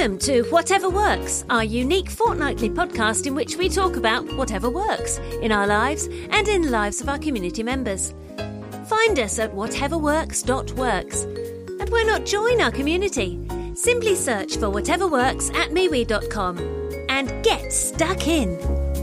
Welcome to Whatever Works, our unique fortnightly podcast in which we talk about whatever works in our lives and in the lives of our community members. Find us at whateverworks.works. And why not join our community? Simply search for Whatever Works at MeWe.com and get stuck in.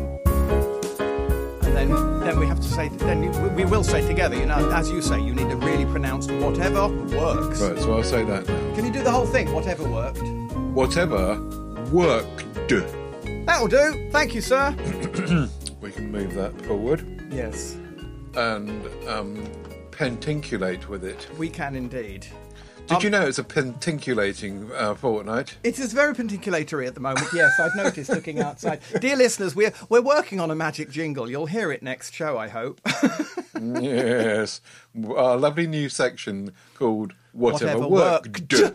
And then we have to say, we will say together, as you say, you need a really pronounced whatever works. Right, so I'll say that now. Can you do the whole thing, whatever worked? Whatever worked. That'll do. Thank you, sir. We can move that forward. Yes. And pentinculate with it. We can indeed. Did you know it's a pentinculating fortnight? It is very penticulatory at the moment, yes, I've noticed looking outside. Dear listeners, we're working on a magic jingle. You'll hear it next show, I hope. Yes. Our lovely new section called Whatever Worked. Duh.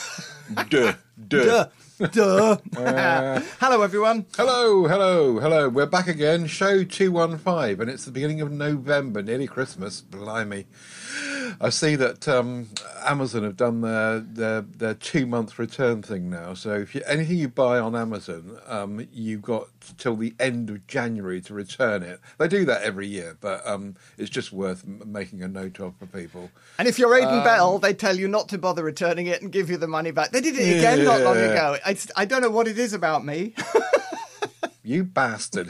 Hello, everyone. Hello. We're back again, show 215, and it's the beginning of November, nearly Christmas. Blimey. I see that Amazon have done their 2-month return thing now. So if anything you buy on Amazon, you've got till the end of January to return it. They do that every year, but it's just worth making a note of for people. And if you're Aidan Bell, they tell you not to bother returning it and give you the money back. They did it again not long ago. I don't know what it is about me. You bastard.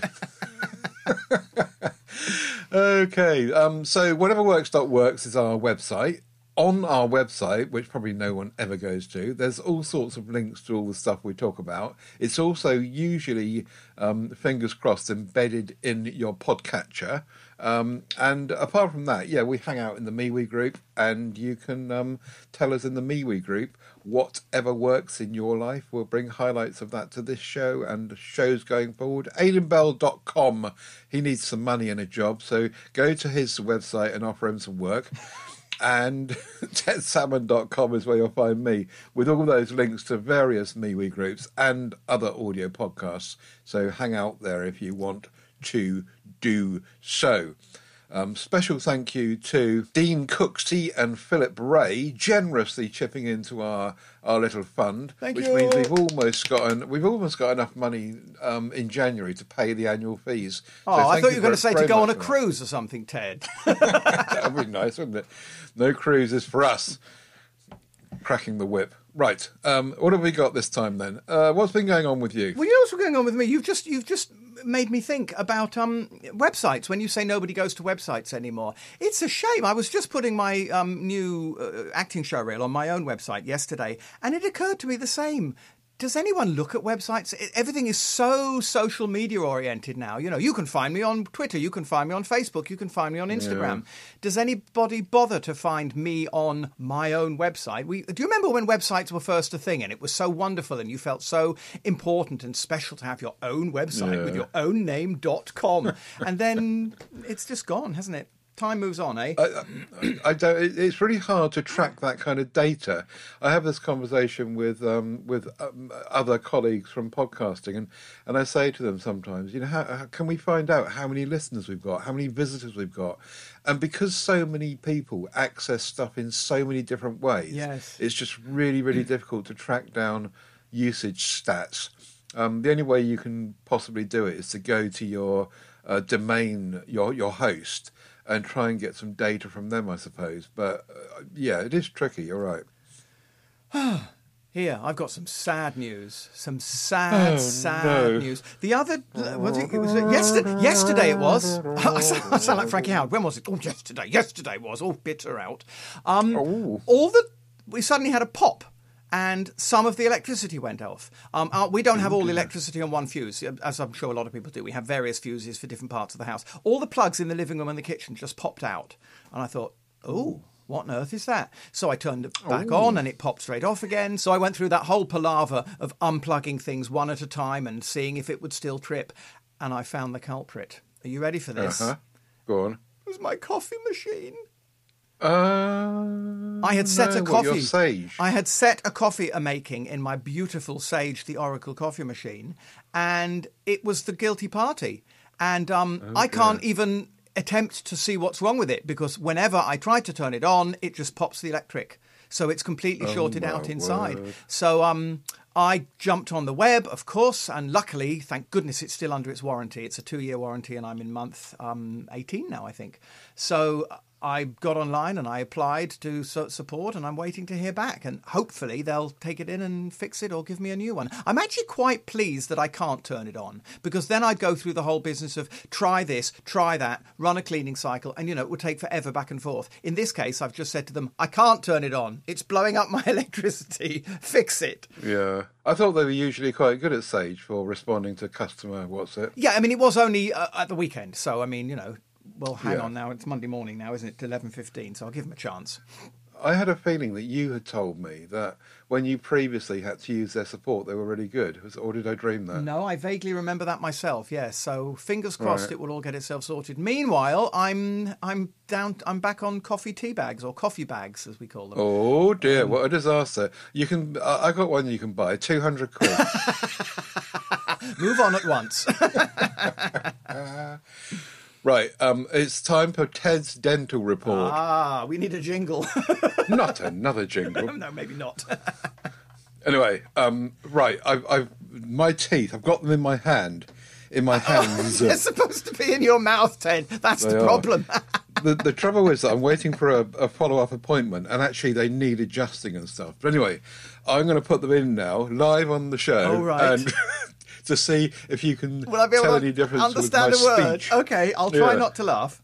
Okay, so whateverworks.works is our website. On our website, which probably no one ever goes to, there's all sorts of links to all the stuff we talk about. It's also usually, fingers crossed, embedded in your podcatcher. And apart from that, we hang out in the MeWe group, and you can tell us in the MeWe group whatever works in your life. We'll bring highlights of that to this show and shows going forward. AidanBell.com. He needs some money and a job, so go to his website and offer him some work. And tedsalmon.com is where you'll find me, with all those links to various MeWe groups and other audio podcasts. So hang out there if you want to do so. Special thank you to Dean Cooksey and Philip Ray, generously chipping into our little fund, which means we've almost got enough money in January to pay the annual fees. Oh, so I thought you were going to say to go on a cruise or something, Ted. That would be nice, wouldn't it? No cruises for us. Cracking the whip. Right. What have we got this time then? What's been going on with you? Well, you know what's going on with me? You've just made me think about websites. When you say nobody goes to websites anymore, it's a shame. I was just putting my new acting show reel on my own website yesterday, and it occurred to me the same. Does anyone look at websites? Everything is so social media oriented now. You can find me on Twitter, you can find me on Facebook, you can find me on Instagram. Yeah. Does anybody bother to find me on my own website? Do you remember when websites were first a thing and it was so wonderful and you felt so important and special to have your own website with your own name.com? And then it's just gone, hasn't it? Time moves on, eh? I don't. It's really hard to track that kind of data. I have this conversation with other colleagues from podcasting, and I say to them sometimes, how can we find out how many listeners we've got, how many visitors we've got? And because so many people access stuff in so many different ways, it's just really, really difficult to track down usage stats. The only way you can possibly do it is to go to your domain, your host, and try and get some data from them, I suppose. But, it is tricky, you're right. Here, I've got some sad news. Some sad news. The other... was it yesterday it was. I sound like Frankie Howard. When was it? Oh, yesterday. Yesterday was. All bitter out. We suddenly had a pop. And some of the electricity went off. We don't have all the electricity on one fuse, as I'm sure a lot of people do. We have various fuses for different parts of the house. All the plugs in the living room and the kitchen just popped out. And I thought, what on earth is that? So I turned it back on and it popped straight off again. So I went through that whole palaver of unplugging things one at a time and seeing if it would still trip. And I found the culprit. Are you ready for this? Go on. It was my coffee machine. I had set a coffee. Your Sage. I had set a coffee making in my beautiful Sage, the Oracle coffee machine, and it was the guilty party. And I can't even attempt to see what's wrong with it because whenever I try to turn it on, it just pops the electric. so it's completely shorted out my inside. word. So I jumped on the web, of course, and luckily, thank goodness, it's still under its warranty. It's a 2-year warranty, and I'm in month 18 now, I think. So I got online and I applied to support, and I'm waiting to hear back. And hopefully they'll take it in and fix it or give me a new one. I'm actually quite pleased that I can't turn it on, because then I'd go through the whole business of try this, try that, run a cleaning cycle, and, it would take forever back and forth. In this case, I've just said to them, I can't turn it on. It's blowing up my electricity. Fix it. Yeah. I thought they were usually quite good at Sage for responding to customer WhatsApp. Yeah, I mean, it was only at the weekend. So, I mean, well, hang Yeah. on now. It's Monday morning now, isn't it? 11:15. So I'll give them a chance. I had a feeling that you had told me that when you previously had to use their support, they were really good. Or did I dream that? No, I vaguely remember that myself. Yes. So fingers crossed Right. it will all get itself sorted. Meanwhile, I'm back on coffee tea bags, or coffee bags as we call them. Oh dear, what a disaster. You can. I got one you can buy, 200 quid. Move on at once. Right, it's time for Ted's dental report. We need a jingle. Not another jingle. No, maybe not. Anyway, right, I've my teeth, I've got them in my hand. In my hands. They're supposed to be in your mouth, Ted. That's the They are. problem. The trouble is that I'm waiting for a follow-up appointment, and actually they need adjusting and stuff. But anyway, I'm going to put them in now, live on the show. Oh, right. And to see if you can Will I be tell able any to difference understand with a my word? speech. Okay, I'll try Yeah. not to laugh.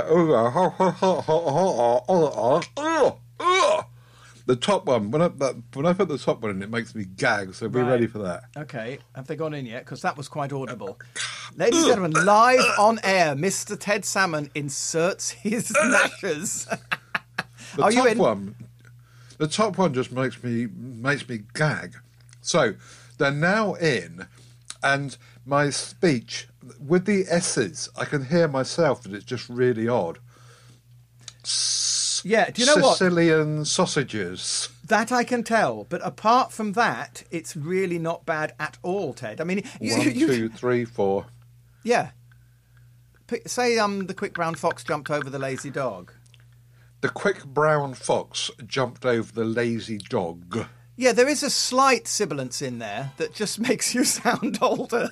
The top one, when I put the top one in, it makes me gag, so be Right. ready for that. Okay, have they gone in yet? Because that was quite audible. Ladies and gentlemen, live on air, Mr. Ted Salmon inserts his gnashers. The Are you top in? one, the top one just makes me gag. So they're now in, and my speech with the S's, I can hear myself that it's just really odd. Yeah, do you know what? Sicilian sausages. That I can tell. But apart from that, it's really not bad at all, Ted. I mean, 1, 2, 3, 4. yeah. Say the quick brown fox jumped over the lazy dog. The quick brown fox jumped over the lazy dog. Yeah, there is a slight sibilance in there that just makes you sound older.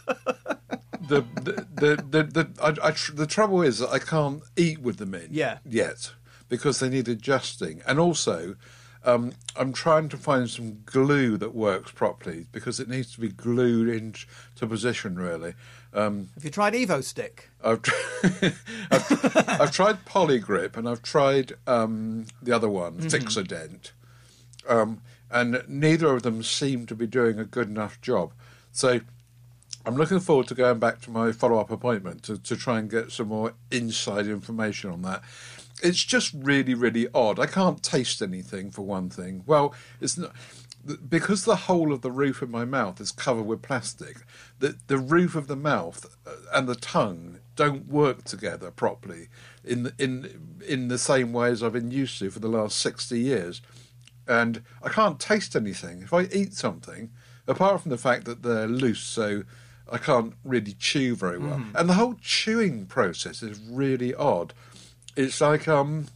The trouble is that I can't eat with them in yet because they need adjusting, and also I'm trying to find some glue that works properly because it needs to be glued into position really. Have you tried Evo Stick? I've tried Polygrip and I've tried the other one, Fixodent, and neither of them seem to be doing a good enough job. So I'm looking forward to going back to my follow-up appointment to try and get some more inside information on that. It's just really, really odd. I can't taste anything, for one thing. Well, it's not... Because the whole of the roof of my mouth is covered with plastic, the roof of the mouth and the tongue don't work together properly in the same way as I've been used to for the last 60 years. And I can't taste anything. If I eat something, apart from the fact that they're loose, so I can't really chew very well. And the whole chewing process is really odd. It's like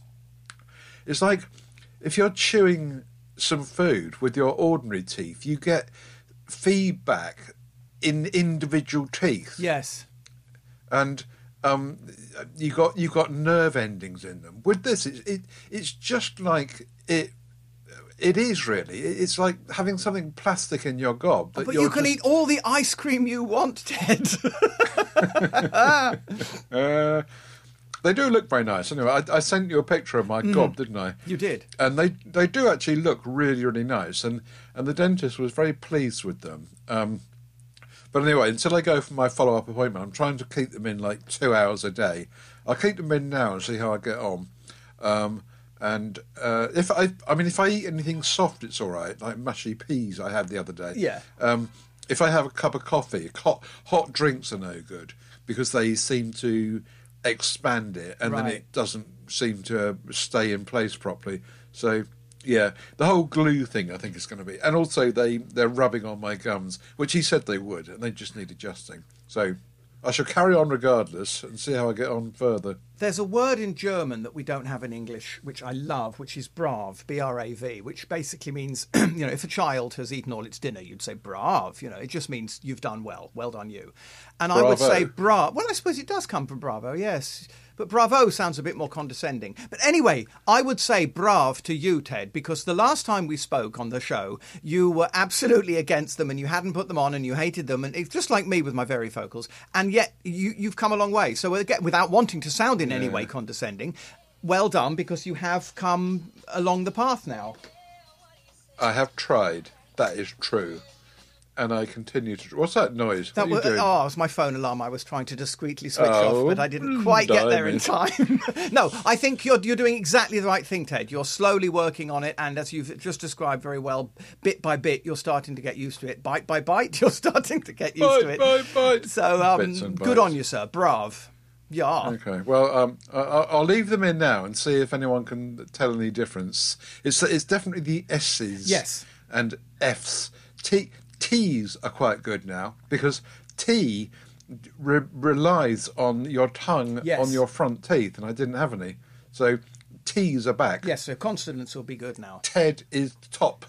if you're chewing some food with your ordinary teeth, you get feedback in individual teeth. Yes. And you got nerve endings in them. With this, it's just like it. It is really. It's like having something plastic in your gob. That But you're you can just- eat all the ice cream you want, Ted. They do look very nice. Anyway, I sent you a picture of my gob, didn't I? You did. And they do actually look really, really nice. And the dentist was very pleased with them. But anyway, until I go for my follow-up appointment, I'm trying to keep them in like 2 hours a day. I'll keep them in now and see how I get on. And if I eat anything soft, it's all right. Like mushy peas I had the other day. Yeah. If I have a cup of coffee, hot drinks are no good because they seem to expand it and then Right. it doesn't seem to stay in place properly. So yeah, the whole glue thing I think is going to be, and also they're rubbing on my gums, which he said they would, and they just need adjusting. So I shall carry on regardless and see how I get on further. There's a word in German that we don't have in English, which I love, which is brav, B-R-A-V, which basically means, if a child has eaten all its dinner, you'd say brav. It just means you've done well. Well done, you. And Bravo. I would say brav. Well, I suppose it does come from bravo, yes. But bravo sounds a bit more condescending. But anyway, I would say brav to you, Ted, because the last time we spoke on the show, you were absolutely against them and you hadn't put them on and you hated them. And it's just like me with my varifocals. And yet you've come a long way. So again, without wanting to sound in any way condescending, well done, because you have come along the path now. I have tried. That is true. And I continue to... What's that noise? What are you doing? It was my phone alarm. I was trying to discreetly switch off, but I didn't quite get there in time. No, I think you're doing exactly the right thing, Ted. You're slowly working on it, and as you've just described very well, bit by bit, you're starting to get used to it. Bite by bite, you're starting to get used to it. Bite. So, good on you, sir. Brav. Yeah. Okay. Well, I'll leave them in now and see if anyone can tell any difference. It's definitely the S's. Yes. And F's. T's are quite good now because T relies on your tongue on your front teeth, and I didn't have any. So T's are back. Yes, so consonants will be good now. Ted is top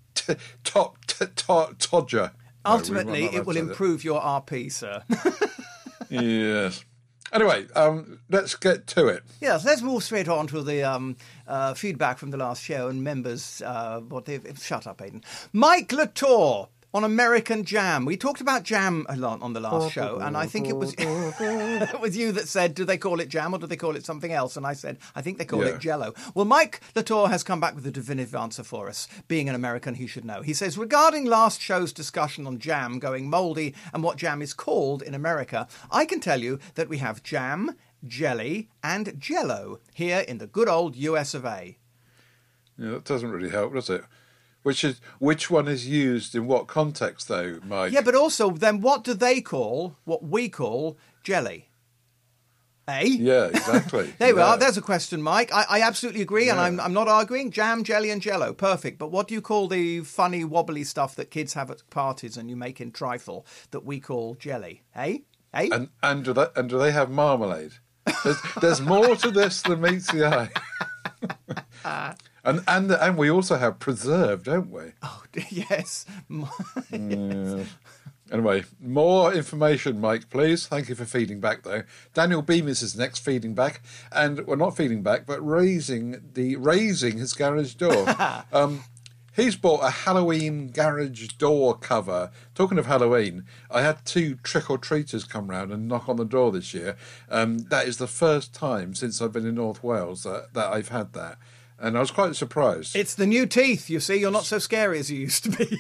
Todger. Ultimately, it will improve your RP, sir. Yes. Anyway, let's get to it. Yes, let's move straight on to the feedback from the last show and members. Shut up, Aidan. Mike Latour on American Jam. We talked about jam a lot on the last show, and I think it was it was you that said, do they call it jam or do they call it something else? And I said, I think they call it Jell-O. Well, Mike Latour has come back with a definitive answer for us. Being an American, he should know. He says, regarding last show's discussion on jam going mouldy and what jam is called in America, I can tell you that we have jam, jelly, and Jell-O here in the good old US of A. Yeah, that doesn't really help, does it? Which one is used in what context, though, Mike? Yeah, but also, then what do they call what we call jelly? Eh? Yeah, exactly. There we are. There's a question, Mike. I absolutely agree, and I'm not arguing. Jam, jelly, and Jell-O. Perfect. But what do you call the funny, wobbly stuff that kids have at parties and you make in trifle that we call jelly? Eh? Eh? And do they have marmalade? There's more to this than meets the eye. And we also have preserve, don't we? Oh, yes. Yes. Anyway, more information, Mike, please. Thank you for feeding back, though. Daniel Bemis is next feeding back. And, well, not feeding back, but raising his garage door. He's bought a Halloween garage door cover. Talking of Halloween, I had 2 trick-or-treaters come round and knock on the door this year. That is the first time since I've been in North Wales that I've had that. And I was quite surprised. It's the new teeth, you see. You're not so scary as you used to be.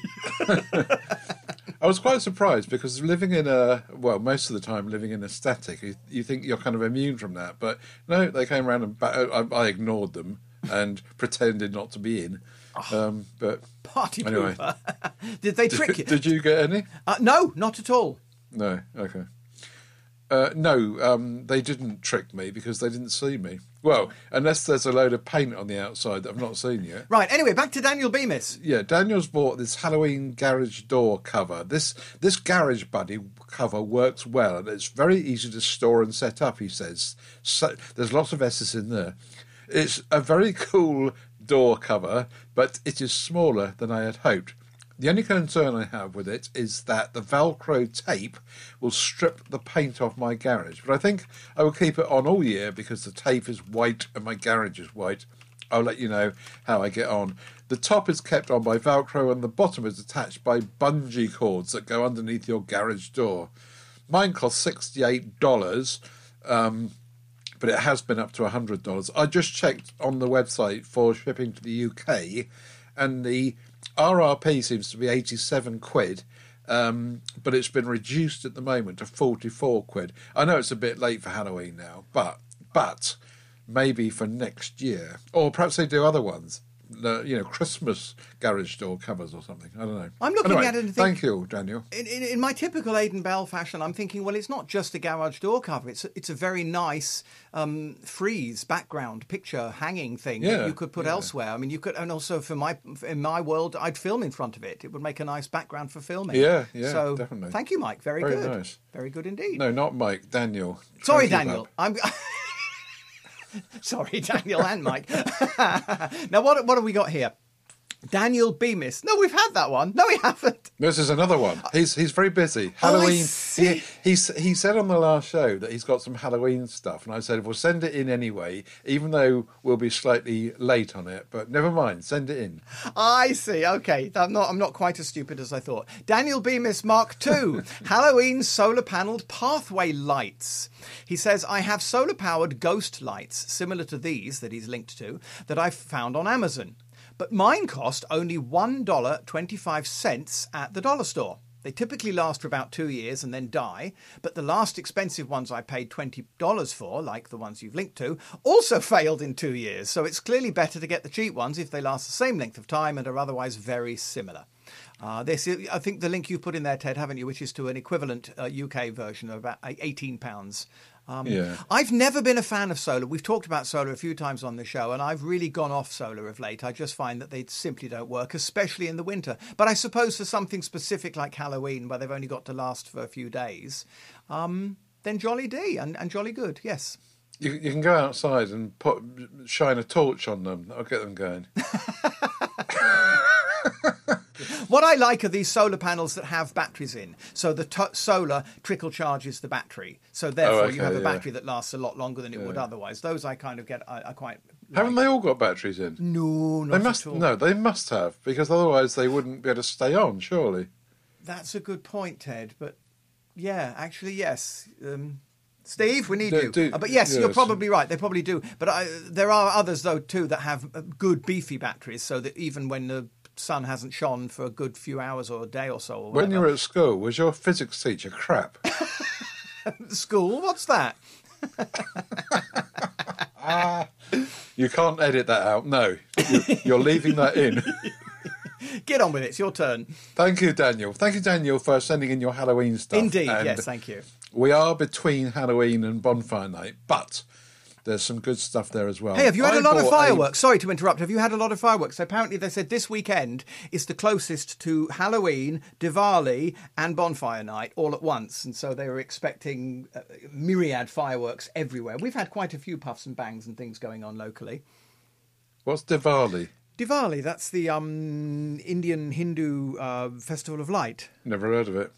I was quite surprised because most of the time living in a static, you think you're kind of immune from that. But no, they came around and I ignored them and pretended not to be in. But Party anyway. pooper. Did they trick you? Did you get any? No, not at all. No, okay. No, they didn't trick me because they didn't see me. Well, unless there's a load of paint on the outside that I've not seen yet. Right, anyway, back to Daniel Bemis. Yeah, Daniel's bought this Halloween garage door cover. This Garage Buddy cover works well, and it's very easy to store and set up, he says. So, there's lots of S's in there. It's a very cool door cover, but it is smaller than I had hoped. The only concern I have with it is that the Velcro tape will strip the paint off my garage. But I think I will keep it on all year because the tape is white and my garage is white. I'll let you know how I get on. The top is kept on by Velcro and the bottom is attached by bungee cords that go underneath your garage door. Mine cost $68, but it has been up to $100. I just checked on the website for shipping to the UK, and the RRP seems to be 87 quid, but it's been reduced at the moment to 44 quid. I know it's a bit late for Halloween now, but maybe for next year. Or perhaps they do other ones. Christmas garage door covers or something. I don't know. I'm looking Anyway, at it and thank you, Daniel. In my typical Aidan Bell fashion, I'm thinking, well, it's not just a garage door cover. It's a very nice frieze background picture hanging thing that you could put elsewhere. I mean, you could, and also in my world, I'd film in front of it. It would make a nice background for filming. Yeah, so, definitely. Thank you, Mike. Very Very good. nice. Very good indeed. No, not Mike. Daniel. Sorry, Thank you, Daniel. Bob. Sorry, Daniel and Mike. Now, what have we got here? Daniel Bemis. No, we've had that one. No, we haven't. This is another one. He's very busy. Halloween. He said on the last show that he's got some Halloween stuff, and I said, "Well, send it in anyway, even though we'll be slightly late on it. But never mind, send it in." I see. Okay, I'm not quite as stupid as I thought. Daniel Bemis Mark II, Halloween solar panelled pathway lights. He says, "I have solar powered ghost lights similar to these that he's linked to that I've found on Amazon. But mine cost only $1.25 at the dollar store. They typically last for about 2 years and then die, but the last expensive ones I paid $20 for, like the ones you've linked to, also failed in 2 years, so it's clearly better to get the cheap ones if they last the same length of time and are otherwise very similar." I think the link you've put in there, Ted, haven't you, which is to an equivalent UK version of about £18. I've never been a fan of solar. We've talked about solar a few times on the show, and I've really gone off solar of late. I just find that they simply don't work, especially in the winter. But I suppose for something specific like Halloween, where they've only got to last for a few days, then jolly D and jolly good, yes. You can go outside and shine a torch on them. That'll get them going. What I like are these solar panels that have batteries in. So the solar trickle charges the battery. So therefore you have a battery that lasts a lot longer than it would otherwise. Those I kind of get, I quite like. Haven't they all got batteries in? No, not at all. No, they must have, because otherwise they wouldn't be able to stay on, surely. That's a good point, Ted. But yeah, actually, yes. Steve, we need you. But yes, you're probably right. They probably do. But there are others, though, too, that have good beefy batteries, so that even when the sun hasn't shone for a good few hours or a day or so. Or when you were at school, was your physics teacher crap? School? What's that? You can't edit that out. No, you're leaving that in. Get on with it. It's your turn. Thank you, Daniel. Thank you, Daniel, for sending in your Halloween stuff. Indeed, yes, thank you. We are between Halloween and Bonfire Night, but there's some good stuff there as well. Hey, have you had a lot of fireworks? Sorry to interrupt. Have you had a lot of fireworks? Apparently, they said this weekend is the closest to Halloween, Diwali, and Bonfire Night all at once. And so they were expecting myriad fireworks everywhere. We've had quite a few puffs and bangs and things going on locally. What's Diwali? Diwali, that's the Indian Hindu festival of light. Never heard of it.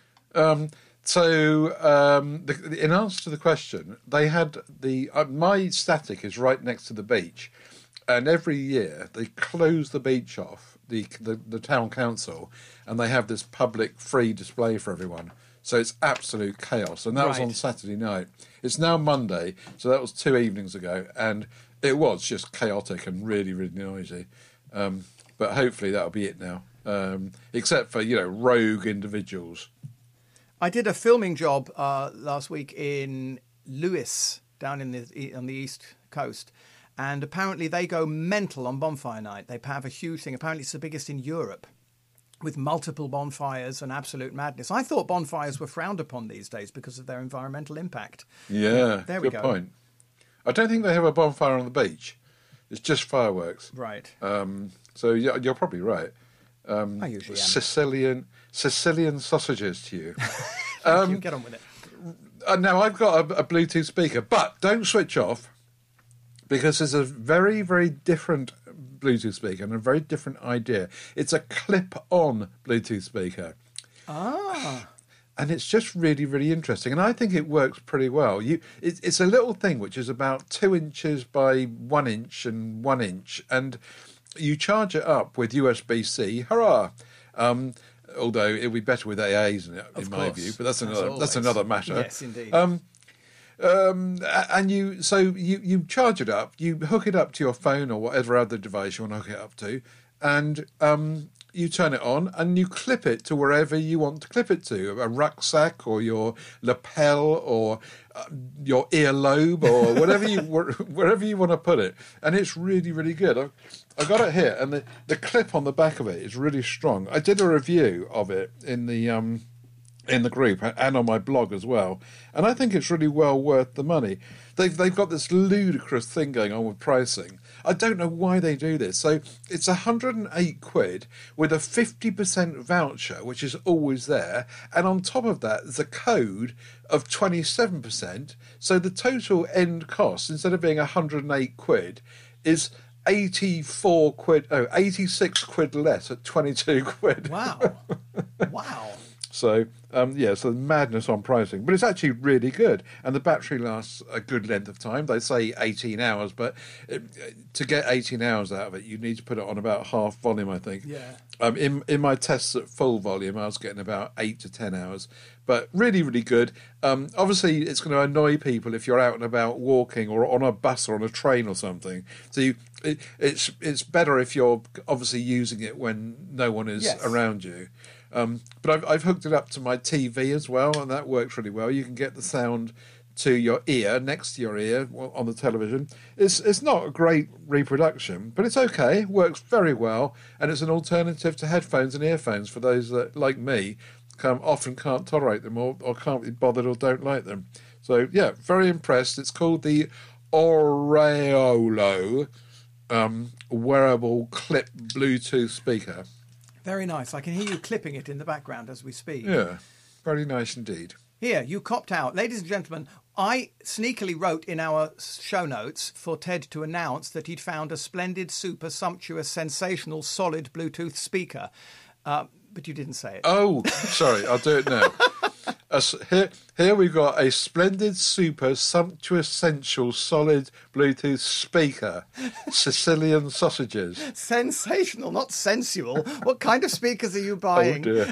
In answer to the question, they had my static is right next to the beach, and every year they close the beach off, the town council, and they have this public free display for everyone. So it's absolute chaos, and that was on Saturday night. It's now Monday, so that was 2 evenings ago, and it was just chaotic and really, really noisy. But hopefully that'll be it now, except for rogue individuals. I did a filming job last week in Lewis, down on the east coast, and apparently they go mental on Bonfire Night. They have a huge thing. Apparently it's the biggest in Europe, with multiple bonfires and absolute madness. I thought bonfires were frowned upon these days because of their environmental impact. Yeah, there we go. Good point. I don't think they have a bonfire on the beach. It's just fireworks. Right. So yeah, you're probably right. I usually am. Sicilian sausages to you. Thank you. Get on with it. Now, I've got a Bluetooth speaker, but don't switch off, because there's a very, very different Bluetooth speaker and a very different idea. It's a clip-on Bluetooth speaker. Ah. And it's just really, really interesting. And I think it works pretty well. It's a little thing which is about 2 inches by 1 inch and 1 inch. And you charge it up with USB-C. Hurrah! Although it would be better with AAs in my view. But that's another matter. Yes, indeed. And you charge it up, you hook it up to your phone or whatever other device you want to hook it up to, and you turn it on and you clip it to wherever you want to clip it to, a rucksack or your lapel or your earlobe or wherever you want to put it. And it's really, really good. I got it here, and the clip on the back of it is really strong. I did a review of it in the group and on my blog as well, and I think it's really well worth the money. They've got this ludicrous thing going on with pricing. I don't know why they do this. So it's £108 with a 50% voucher, which is always there, and on top of that there's a code of 27%. So the total end cost, instead of being £108, is £86 less at £22. Wow. Wow. So, so madness on pricing. But it's actually really good. And the battery lasts a good length of time. They say 18 hours, but to get 18 hours out of it, you need to put it on about half volume, I think. Yeah. In my tests at full volume, I was getting about 8 to 10 hours. But really, really good. Obviously, it's going to annoy people if you're out and about walking or on a bus or on a train or something. So it's better if you're obviously using it when no one is around you. But I've hooked it up to my TV as well, and that works really well. You can get the sound to your ear, next to your ear on the television. It's not a great reproduction, but it's okay. It works very well, and it's an alternative to headphones and earphones for those that, like me, often can't tolerate them or can't be bothered or don't like them. So, yeah, very impressed. It's called the Aureolo wearable clip Bluetooth speaker. Very nice. I can hear you clipping it in the background as we speak. Yeah, very nice indeed. Here, you copped out. Ladies and gentlemen, I sneakily wrote in our show notes for Ted to announce that he'd found a splendid, super sumptuous, sensational, solid Bluetooth speaker. But you didn't say it. Oh, sorry, I'll do it now. Here we've got a splendid, super, sumptuous, sensual, solid Bluetooth speaker. Sicilian sausages. Sensational, not sensual. What kind of speakers are you buying? Oh, dear.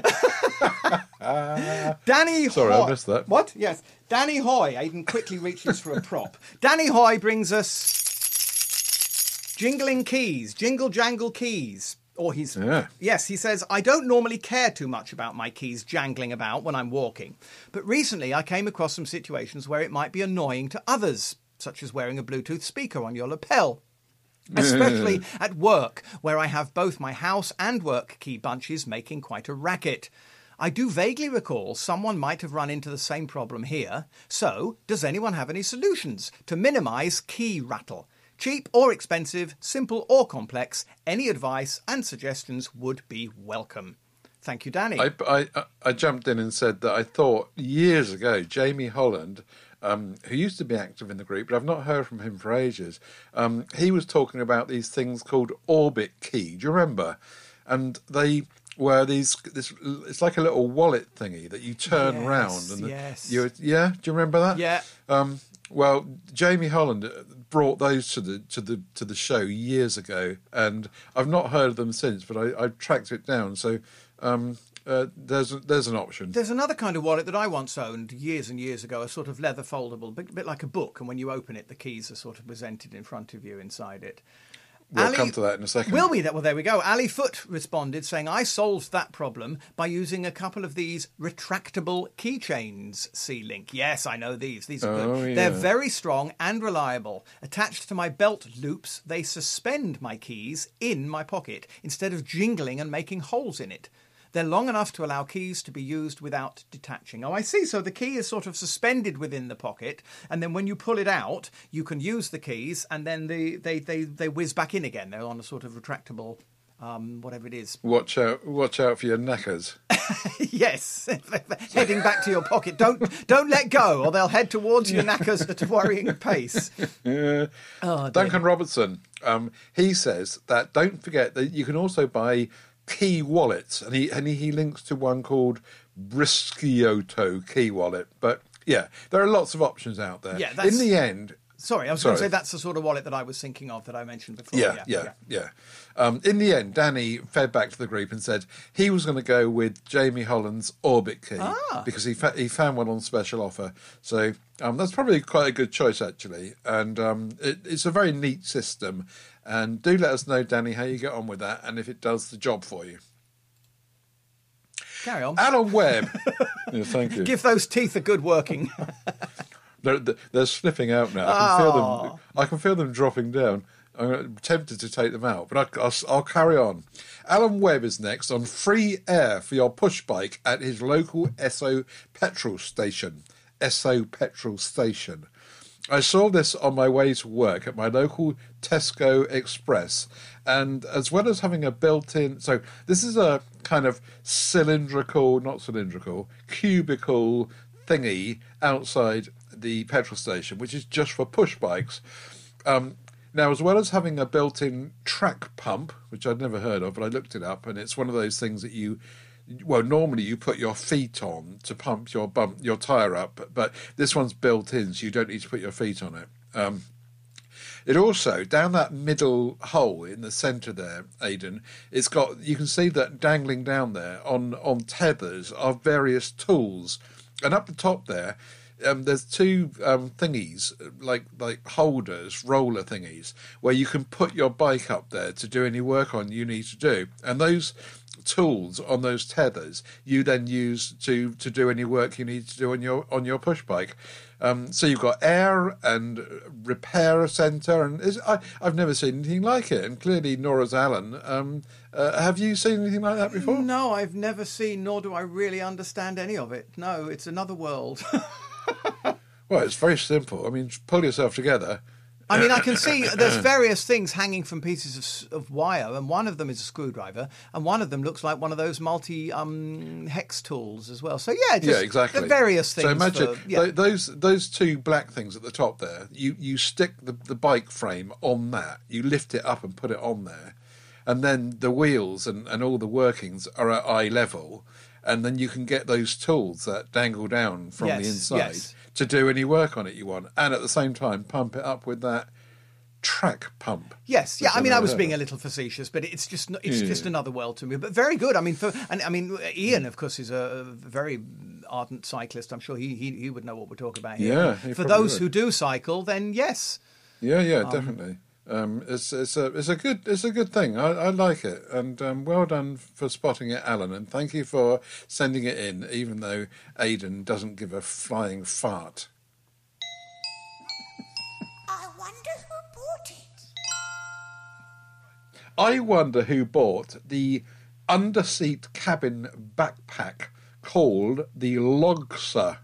Danny Hoy. Sorry, I missed that. What? Yes. Danny Hoy. Aidan quickly reaches for a prop. Danny Hoy brings us jingling keys, jingle jangle keys. Yes, he says, I don't normally care too much about my keys jangling about when I'm walking, but recently I came across some situations where it might be annoying to others, such as wearing a Bluetooth speaker on your lapel. Especially at work, where I have both my house and work key bunches making quite a racket. I do vaguely recall someone might have run into the same problem here, so does anyone have any solutions to minimise key rattle? Cheap or expensive, simple or complex, any advice and suggestions would be welcome. Thank you, Danny. I jumped in and said that I thought years ago, Jamie Holland, who used to be active in the group, but I've not heard from him for ages, he was talking about these things called Orbit Key. Do you remember? And they were it's like a little wallet thingy that you turn round. And yes. Do you remember that? Yeah. Well, Jamie Holland brought those to the show years ago, and I've not heard of them since. But I tracked it down, so there's an option. There's another kind of wallet that I once owned years and years ago, a sort of leather foldable, a bit like a book, and when you open it, the keys are sort of presented in front of you inside it. We'll come to that in a second. Will we? Well, there we go. Ali Foot responded saying, I solved that problem by using a couple of these retractable keychains, C-Link. Yes, I know these. These are good. Yeah. They're very strong and reliable. Attached to my belt loops, they suspend my keys in my pocket instead of jingling and making holes in it. They're long enough to allow keys to be used without detaching. Oh, I see. So the key is sort of suspended within the pocket, and then when you pull it out, you can use the keys, and then they whiz back in again. They're on a sort of retractable, whatever it is. Watch out for your knackers. Yes, heading back to your pocket. Don't let go, or they'll head towards your knackers at a worrying pace. Yeah. Oh, Duncan Robertson. He says that don't forget that you can also buy key wallets, and he links to one called Briskioto key wallet. But yeah, there are lots of options out there. Yeah, in the end. Sorry, I was going to say that's the sort of wallet that I was thinking of that I mentioned before. Yeah. In the end, Danny fed back to the group and said he was going to go with Jamie Holland's Orbit Key because he found one on special offer. So that's probably quite a good choice, actually. And it's a very neat system. And do let us know, Danny, how you get on with that and if it does the job for you. Carry on. Alan Webb. Yeah, thank you. Give those teeth a good working. They're slipping out now. I can feel them dropping down. I'm tempted to take them out, but I'll carry on. Alan Webb is next on free air for your push bike at his local Esso petrol station. Esso petrol station. I saw this on my way to work at my local Tesco Express, and as well as having a built-in... So this is a kind of cubicle thingy outside the petrol station, which is just for push bikes. Now, as well as having a built-in track pump, which I'd never heard of, but I looked it up, and it's one of those things that normally you put your feet on to pump your tyre up, but this one's built in, so you don't need to put your feet on it. It also, down that middle hole in the centre there, Aidan, you can see that dangling down there on tethers are various tools. And up the top there, there's two thingies, like holders, roller thingies, where you can put your bike up there to do any work on you need to do. And those tools on those tethers you then use to do any work you need to do on your push bike. So you've got air and repair centre, and I've never seen anything like it. And clearly, Nora's Alan. Have you seen anything like that before? No, I've never seen, nor do I really understand any of it. No, it's another world. Well, it's very simple. I mean, pull yourself together. I mean, I can see there's various things hanging from pieces of wire, and one of them is a screwdriver, and one of them looks like one of those multi-hex tools as well. So, yeah, exactly. The various things. So imagine those two black things at the top there, you stick the bike frame on that, you lift it up and put it on there, and then the wheels and all the workings are at eye level, and then you can get those tools that dangle down from the inside to do any work on it you want, and at the same time pump it up with that track pump. Yes, yeah. I mean, I was being a little facetious, but it's just another world to me. But very good. I mean, Ian, of course, is a very ardent cyclist. I'm sure he would know what we're talking about here. Yeah. For those who do cycle, then yes. Yeah, definitely. It's a good thing. I like it, and well done for spotting it, Alan, and thank you for sending it in, even though Aidan doesn't give a flying fart. I wonder who bought it. I wonder who bought the underseat cabin backpack called the Logsa.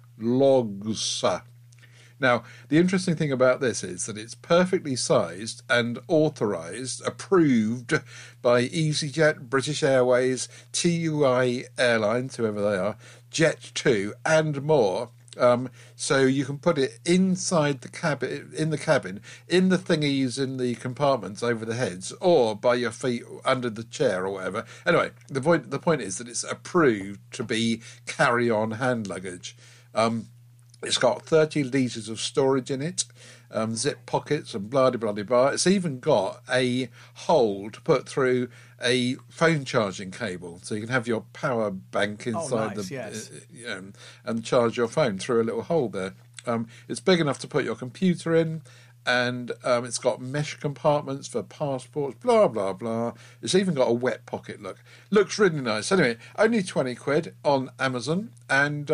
Now, the interesting thing about this is that it's perfectly sized and authorised, approved by EasyJet, British Airways, TUI Airlines, whoever they are, Jet2, and more. So you can put it inside the cabin, in the thingies in the compartments over the heads, or by your feet under the chair or whatever. Anyway, the point is that it's approved to be carry-on hand luggage. It's got 30 litres of storage in it, zip pockets and blah-de-blah-de-blah. It's even got a hole to put through a phone charging cable, so you can have your power bank inside and charge your phone through a little hole there. It's big enough to put your computer in, and it's got mesh compartments for passports, blah, blah, blah. It's even got a wet pocket look. Looks really nice. Anyway, only 20 quid on Amazon, and...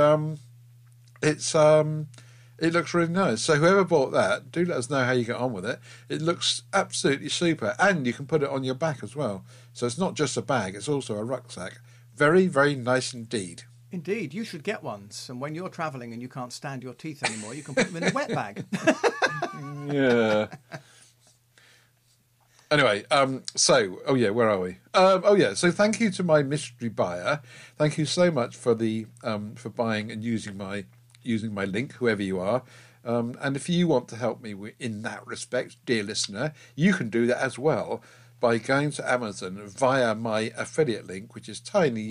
it looks really nice. So whoever bought that, do let us know how you get on with it. It looks absolutely super, and you can put it on your back as well. So it's not just a bag; it's also a rucksack. Very, very nice indeed. Indeed, you should get one. And when you're travelling and you can't stand your teeth anymore, you can put them in a wet bag. Yeah. Anyway, where are we? So thank you to my mystery buyer. Thank you so much for for buying and using my link, whoever you are. And if you want to help me in that respect, dear listener, you can do that as well by going to Amazon via my affiliate link, which is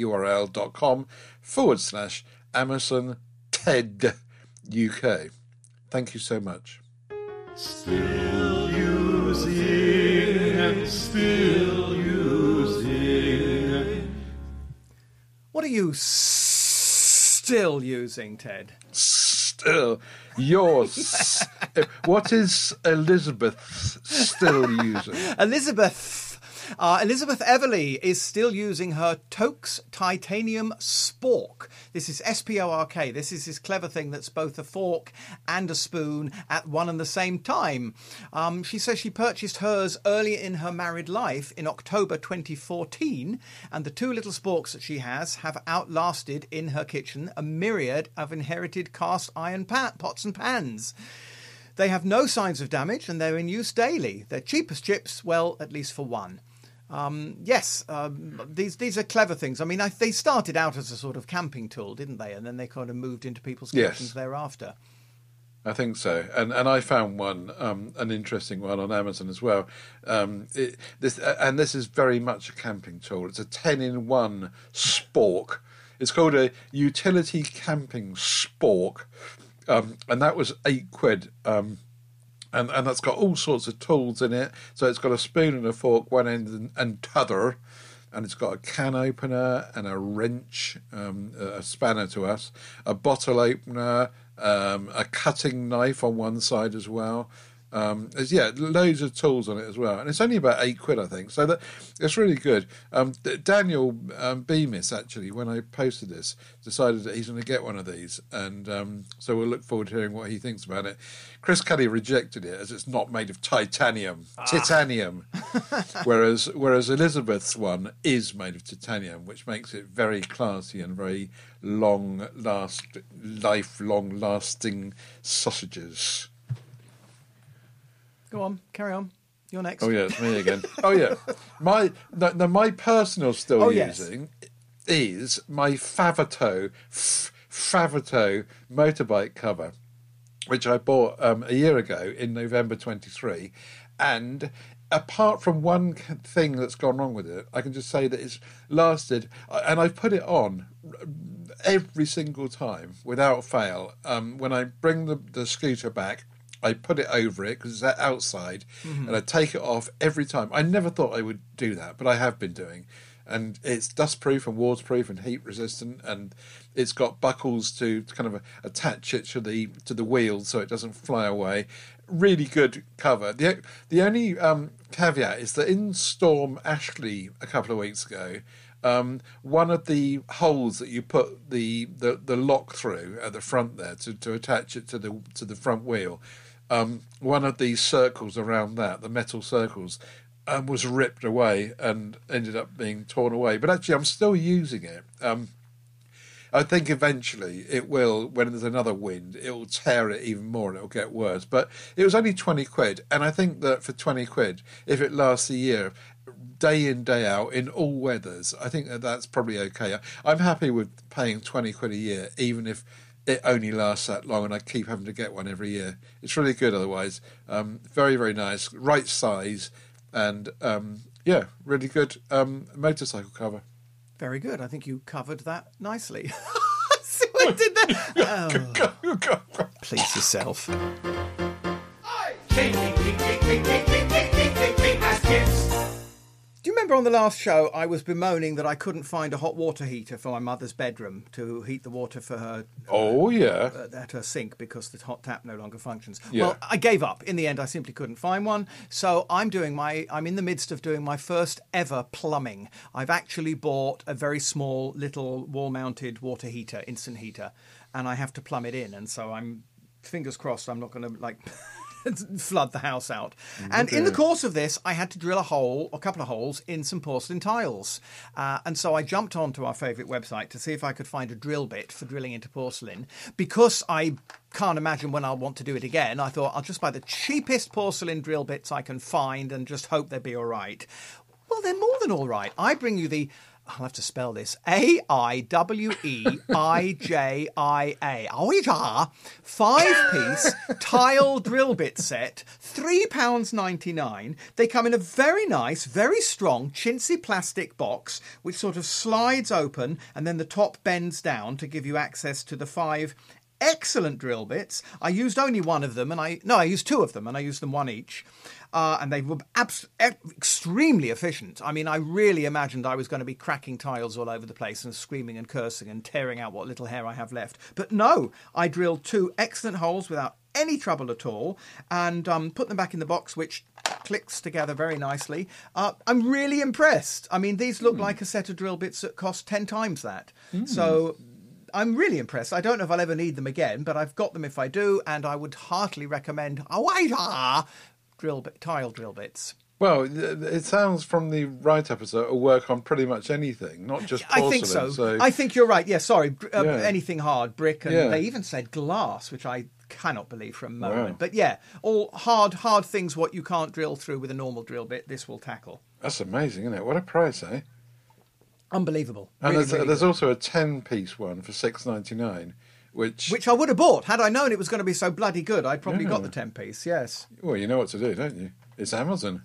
tinyurl.com/Amazon TED UK. Thank you so much. Still using and still using. What are you still using, Ted? Still. What is Elizabeth still using? Elizabeth Elizabeth Everly is still using her Toaks Titanium Spork. This is SPORK. This is this clever thing that's both a fork and a spoon at one and the same time. She says she purchased hers early in her married life in October 2014, and the two little sporks that she has have outlasted in her kitchen a myriad of inherited cast iron pots and pans. They have no signs of damage and they're in use daily. They're cheap as chips, well, at least for one. These are clever things. I mean, they started out as a sort of camping tool, didn't they? And then they kind of moved into people's kitchens thereafter. I think so, and I found one, an interesting one on Amazon as well. This is very much a camping tool. It's a 10-in-1 spork. It's called a utility camping spork, and that was £8. And that's got all sorts of tools in it. So it's got a spoon and a fork, one end and t'other. And it's got a can opener and a wrench, a spanner to us, a bottle opener, a cutting knife on one side as well. There's loads of tools on it as well, and it's only about £8, I think. So it's really good. Daniel Bemis, actually, when I posted this, decided that he's going to get one of these, and so we'll look forward to hearing what he thinks about it. Chris Kelly rejected it as it's not made of titanium, whereas Elizabeth's one is made of titanium, which makes it very classy and very lifelong lasting sausages. Go on, carry on. You're next. Oh yeah, it's me again. Oh yeah, my personal using is my Favato motorbike cover, which I bought a year ago in November 23, and apart from one thing that's gone wrong with it, I can just say that it's lasted, and I've put it on every single time without fail. When I bring the scooter back, I put it over it because it's outside, and I take it off every time. I never thought I would do that, but I have been doing. And it's dustproof and waterproof and heat resistant, and it's got buckles to kind of attach it to the wheels so it doesn't fly away. Really good cover. The only caveat is that in Storm Ashley a couple of weeks ago, one of the holes that you put the lock through at the front there to attach it to the front wheel, one of the circles around that, the metal circles, was ripped away and ended up being torn away. But actually, I'm still using it. I think eventually it will, when there's another wind, it will tear it even more and it will get worse. But it was only £20, and I think that for £20, if it lasts a year, day in, day out, in all weathers, I think that's probably okay. I'm happy with paying £20 a year, even if it only lasts that long and I keep having to get one every year. It's really good otherwise. Very, very nice. Right size. And, really good motorcycle cover. Very good. I think you covered that nicely. See what I did there? Oh. Please yourself. Do you remember on the last show I was bemoaning that I couldn't find a hot water heater for my mother's bedroom to heat the water for her at her sink because the hot tap no longer functions? Yeah. Well, I gave up. In the end, I simply couldn't find one. So I'm in the midst of doing my first ever plumbing. I've actually bought a very small little wall-mounted water heater, instant heater, and I have to plumb it in. And so I'm, fingers crossed, I'm not going to flood the house out. And in the course of this, I had to drill a couple of holes in some porcelain tiles. And so I jumped onto our favourite website to see if I could find a drill bit for drilling into porcelain. Because I can't imagine when I'll want to do it again, I thought I'll just buy the cheapest porcelain drill bits I can find and just hope they'll be all right. Well, they're more than all right. I bring you the... I'll have to spell this. AIWEIJIA. 5-piece tile drill bit set, £3.99. They come in a very nice, very strong, chintzy plastic box, which sort of slides open and then the top bends down to give you access to the 5 excellent drill bits. I used only one of them, I used 2 of them, and I used them one each. And they were extremely efficient. I mean, I really imagined I was going to be cracking tiles all over the place and screaming and cursing and tearing out what little hair I have left. But no, I drilled 2 excellent holes without any trouble at all, and put them back in the box, which clicks together very nicely. I'm really impressed. I mean, these look like a set of drill bits that cost 10 times that. So I'm really impressed. I don't know if I'll ever need them again, but I've got them if I do, and I would heartily recommend tile drill bits. Well, it sounds from the write-up as it'll work on pretty much anything, not just porcelain. I think so. I think you're right. Yeah, sorry. Anything hard, brick, and they even said glass, which I cannot believe for a moment. Wow. But yeah, all hard things what you can't drill through with a normal drill bit, this will tackle. That's amazing, isn't it? What a price, eh? Unbelievable. And Really there's good. also a 10-piece one for $6.99, which I would have bought. Had I known it was going to be so bloody good, I'd probably got the 10-piece, yes. Well, you know what to do, don't you? It's Amazon.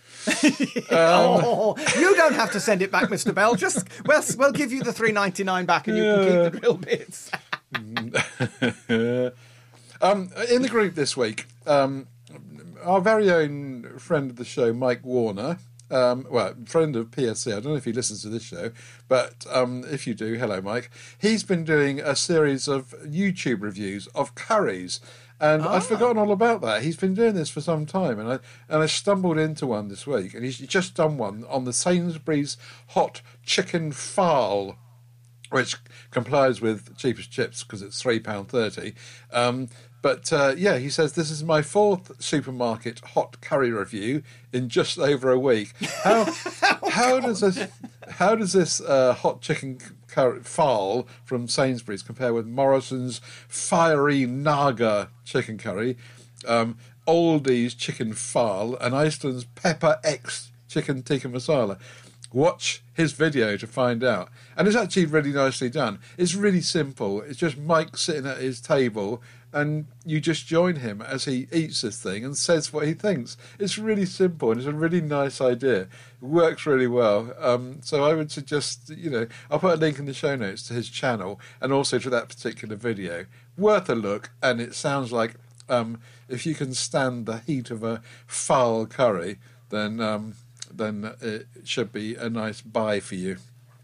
Oh, you don't have to send it back, Mr. Bell. Just we'll give you the $3.99 back, and you can keep the drill bits. In the group this week, our very own friend of the show, Mike Warner, friend of PSC. I don't know if he listens to this show, but if you do, hello, Mike. He's been doing a series of YouTube reviews of curries. And I'd forgotten all about that. He's been doing this for some time, and I stumbled into one this week, and he's just done one on the Sainsbury's hot chicken fowl, which complies with cheapest chips because it's £3.30. But he says, this is my 4th supermarket hot curry review in just over a week. How does this hot chicken curry fowl from Sainsbury's compare with Morrison's fiery Naga chicken curry, Aldi's chicken fowl, and Iceland's Pepper X chicken tikka masala? Watch his video to find out. And it's actually really nicely done. It's really simple. It's just Mike sitting at his table, and you just join him as he eats this thing and says what he thinks. It's really simple, and it's a really nice idea. It works really well. So I would suggest, I'll put a link in the show notes to his channel and also to that particular video. Worth a look, and it sounds like if you can stand the heat of a fowl curry, then it should be a nice buy for you.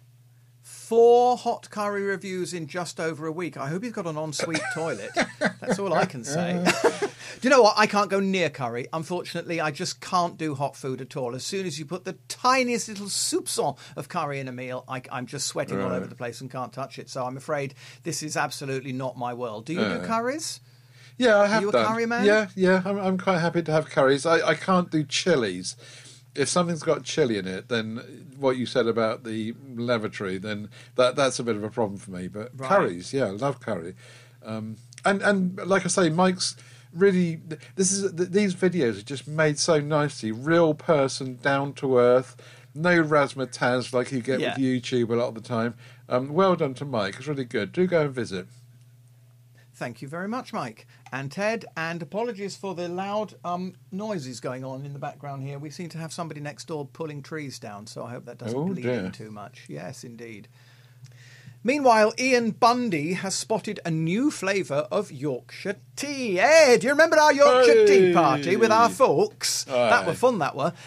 4 hot curry reviews in just over a week. I hope he's got an ensuite toilet. That's all I can say. Do you know what? I can't go near curry. Unfortunately, I just can't do hot food at all. As soon as you put the tiniest little soupçon of curry in a meal, I'm just sweating all over the place and can't touch it. So I'm afraid this is absolutely not my world. Do you do curries? Yeah, I have Are you done. a curry man? Yeah. I'm quite happy to have curries. I can't do chilies. If something's got chili in it, then what you said about the lavatory, then that's a bit of a problem for me. But curries, I love curry. And like I say, Mike's really these videos are just made so nicely, real person, down to earth, no razzmatazz like you get with YouTube a lot of the time. Well done to Mike. It's really good. Do go and visit. Thank you very much, Mike. And Ted, and apologies for the loud noises going on in the background here. We seem to have somebody next door pulling trees down, so I hope that doesn't bleed in too much. Yes, indeed. Meanwhile, Ian Bundy has spotted a new flavour of Yorkshire tea. Ed, do you remember our Yorkshire tea party with our folks? That were fun, that were.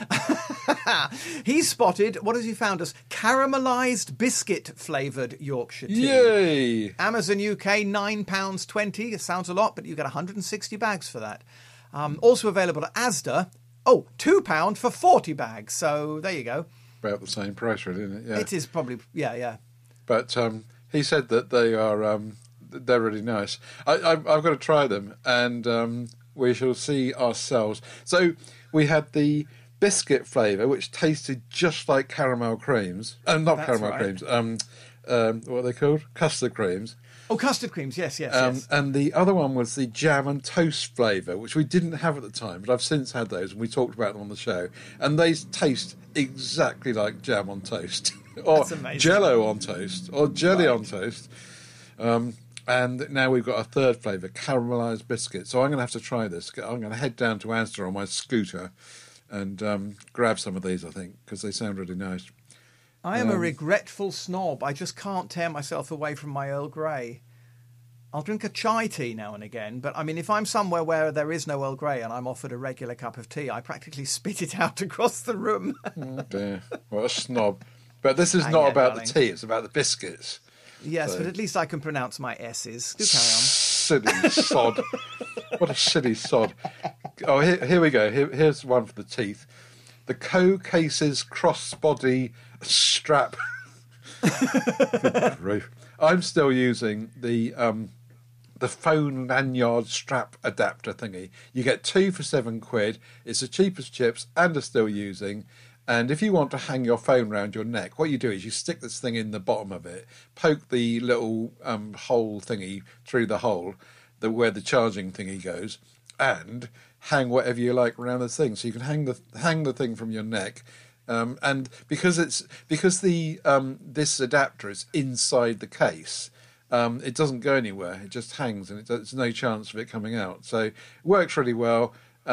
He's spotted, what has he found us? Caramelised biscuit flavoured Yorkshire tea. Yay! Amazon UK, £9.20. It sounds a lot, but you get 160 bags for that. Also available at Asda. Oh, £2 for 40 bags. So there you go. About the same price, really, isn't it? Yeah. It is probably, yeah. But he said that they're really nice. I've got to try them, and we shall see ourselves. So we had the biscuit flavour, which tasted just like caramel creams. Not That's caramel right. creams. What are they called? Custard creams. Oh, custard creams, yes. And the other one was the jam and toast flavour, which we didn't have at the time, but I've since had those, and we talked about them on the show. And they taste exactly like jam on toast. Or Jello on toast, or jelly on toast. And now we've got a third flavour, caramelised biscuit. So I'm going to have to try this. I'm going to head down to Asda on my scooter and grab some of these, I think, because they sound really nice. I am a regretful snob. I just can't tear myself away from my Earl Grey. I'll drink a chai tea now and again, but I mean, if I'm somewhere where there is no Earl Grey and I'm offered a regular cup of tea, I practically spit it out across the room. Oh dear, what a snob. But this is not about the tea, it's about the biscuits. Yes, but at least I can pronounce my S's. Do carry on. silly sod. What a silly sod. Oh, here we go. Here's one for the teeth. The Co-Cases crossbody strap. Good grief. I'm still using the phone lanyard strap adapter thingy. You get 2 for £7. It's the cheapest chips and are still using. And if you want to hang your phone around your neck, what you do is you stick this thing in the bottom of it, poke the little hole thingy through the hole, where the charging thingy goes, and hang whatever you like around the thing. So you can hang the thing from your neck. And because this adapter is inside the case, it doesn't go anywhere. It just hangs, and there's no chance of it coming out. So it works really well.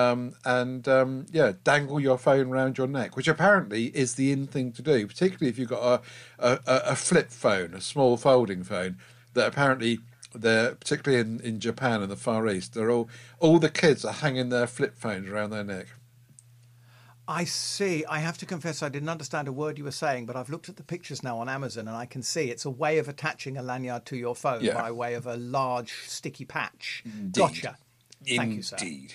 Dangle your phone around your neck, which apparently is the in thing to do, particularly if you've got a flip phone, a small folding phone, that apparently they're, particularly in Japan and the Far East, they're all the kids are hanging their flip phones around their neck. I see. I have to confess I didn't understand a word you were saying, but I've looked at the pictures now on Amazon and I can see it's a way of attaching a lanyard to your phone by way of a large sticky patch. Indeed. Gotcha. Thank you, sir. Indeed.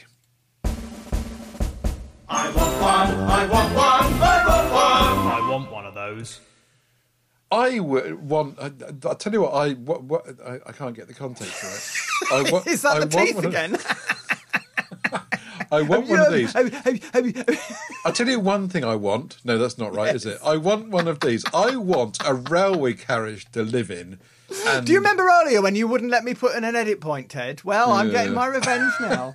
I want one, I want one, I want one. I want one of those. I want. I'll tell you what. I can't get the context right. Is that the teeth again? I want one of these. I'll tell you one thing I want. No, that's not right, is it? I want one of these. I want a railway carriage to live in. And Do you remember earlier when you wouldn't let me put in an edit point, Ted? Well, I'm getting my revenge now.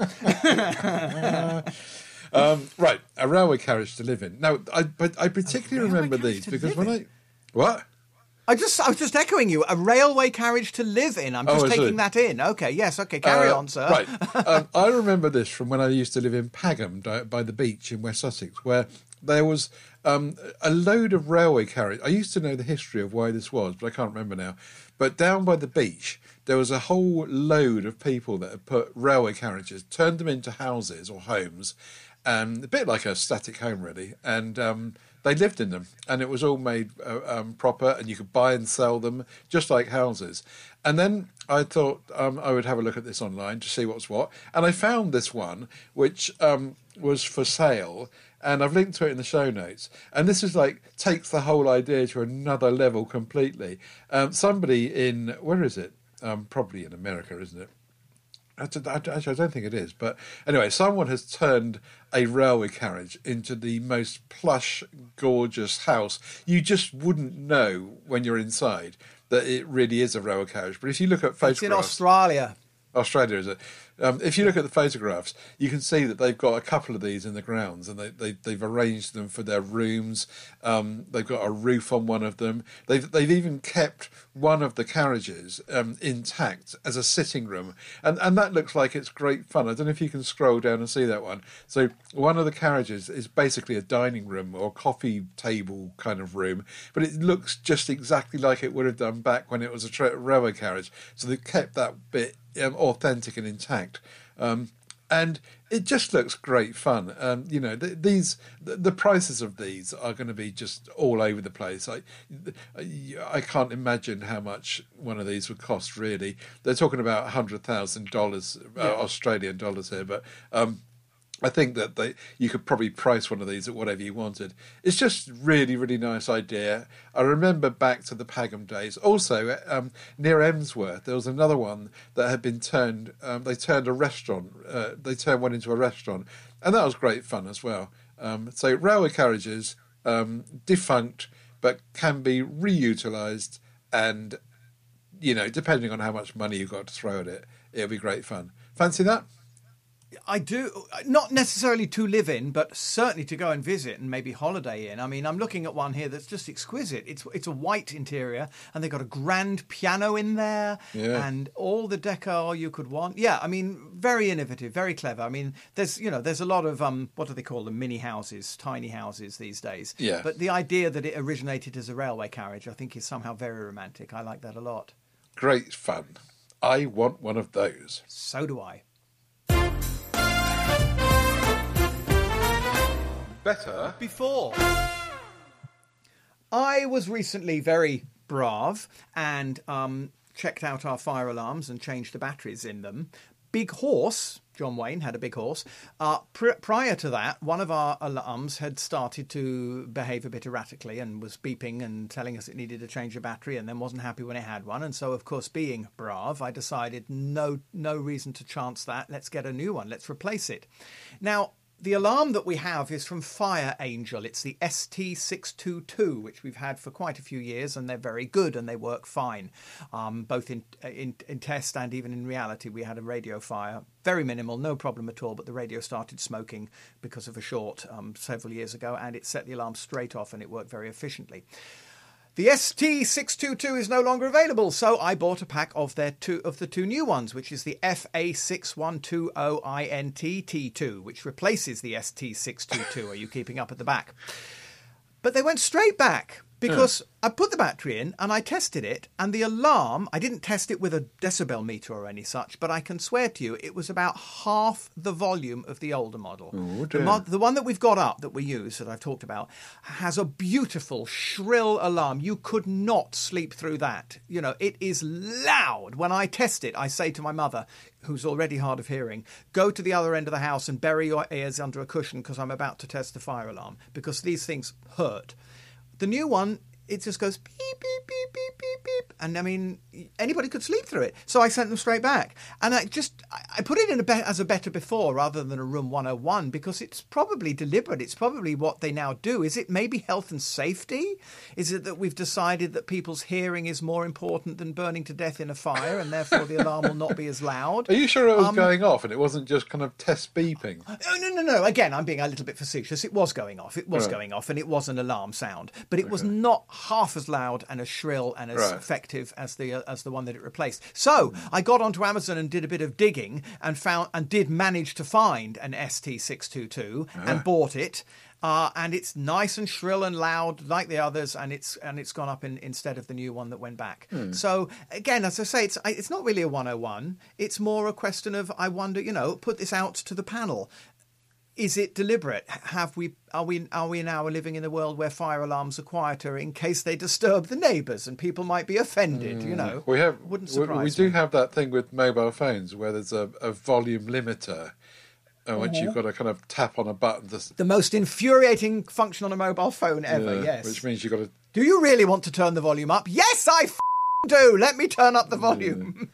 Right, a railway carriage to live in. Now, I particularly remember these because when I... What? I was just echoing you. A railway carriage to live in. I'm just taking that in. Okay, yes, okay, carry on, sir. Right. I remember this from when I used to live in Pagham by the beach in West Sussex, where there was a load of railway carriage. I used to know the history of why this was, but I can't remember now. But down by the beach, there was a whole load of people that had put railway carriages, turned them into houses or homes, a bit like a static home, really, and they lived in them, and it was all made proper, and you could buy and sell them just like houses. And then I thought I would have a look at this online to see what's what, and I found this one which was for sale, and I've linked to it in the show notes. And this is takes the whole idea to another level completely. Somebody in, where is it? Probably in America, isn't it? Actually, I don't think it is. But anyway, someone has turned a railway carriage into the most plush, gorgeous house. You just wouldn't know when you're inside that it really is a railway carriage. But if you look at photographs... It's in Australia. Australia, is it? If you look at the photographs, you can see that they've got a couple of these in the grounds, and they've arranged them for their rooms. They've got a roof on one of them. They've even kept one of the carriages intact as a sitting room, and that looks like it's great fun. I don't know if you can scroll down and see that one. So one of the carriages is basically a dining room or coffee table kind of room, but it looks just exactly like it would have done back when it was a railway carriage. So they've kept that bit authentic and intact, and it just looks great fun. The prices of these are going to be just all over the place. I can't imagine how much one of these would cost, really. They're talking about $100,000 Australian dollars here, but I think that you could probably price one of these at whatever you wanted. It's just really, really nice idea. I remember back to the Pagham days. Also, near Emsworth, there was another one that had been turned. They turned a restaurant. They turned one into a restaurant, and that was great fun as well. So railway carriages, defunct, but can be reutilised, and depending on how much money you've got to throw at it, it'll be great fun. Fancy that? I do, not necessarily to live in, but certainly to go and visit and maybe holiday in. I mean, I'm looking at one here that's just exquisite. It's a white interior, and they've got a grand piano in there, and all the decor you could want. Yeah, I mean, very innovative, very clever. I mean, there's a lot of what do they call them? Mini houses, tiny houses these days. Yeah. But the idea that it originated as a railway carriage, I think, is somehow very romantic. I like that a lot. Great fun. I want one of those. So do I. Better before. I was recently very brave and checked out our fire alarms and changed the batteries in them. Big Horse, John Wayne had a Big Horse. Prior to that, one of our alarms had started to behave a bit erratically and was beeping and telling us it needed to change a battery, and then wasn't happy when it had one. And so, of course, being brave, I decided no reason to chance that. Let's get a new one. Let's replace it. Now, the alarm that we have is from Fire Angel. It's the ST622, which we've had for quite a few years, and they're very good and they work fine, both in test and even in reality. We had a radio fire, very minimal, no problem at all, but the radio started smoking because of a short several years ago, and it set the alarm straight off and it worked very efficiently. The ST622 is no longer available, so I bought a pack of the two new ones, which is the FA6120INT-T2, which replaces the ST622. Are you keeping up at the back? But they went straight back because I put the battery in and I tested it, and the alarm, I didn't test it with a decibel meter or any such, but I can swear to you it was about half the volume of the older model. The one that we've got up that we use, that I've talked about, has a beautiful shrill alarm. You could not sleep through that. You know, it is loud. When I test it, I say to my mother, who's already hard of hearing, go to the other end of the house and bury your ears under a cushion because I'm about to test the fire alarm, because these things hurt. The new one, it just goes beep, beep, beep, beep, beep, beep. And I mean, anybody could sleep through it. So I sent them straight back. And I put it in as a better before rather than a room 101, because it's probably deliberate. It's probably what they now do. Is it maybe health and safety? Is it that we've decided that people's hearing is more important than burning to death in a fire, and therefore the alarm will not be as loud? Are you sure it was going off and it wasn't just kind of test beeping? No. Again, I'm being a little bit facetious. It was going off. It was going off, and it was an alarm sound. But it was not half as loud and as shrill and as effective as the one that it replaced. So I got onto Amazon and did a bit of digging and did manage to find an ST622 and bought it. And it's nice and shrill and loud like the others, and it's gone up instead of the new one that went back. So again, as I say, it's not really a 101. It's more a question of, I wonder, put this out to the panel. Is it deliberate? Are we now living in a world where fire alarms are quieter in case they disturb the neighbours and people might be offended? Wouldn't surprise me. We do have that thing with mobile phones where there's a volume limiter, which you've got to kind of tap on a button. The most infuriating function on a mobile phone ever. Yes, which means you've got to. Do you really want to turn the volume up? Yes, I do. Let me turn up the volume.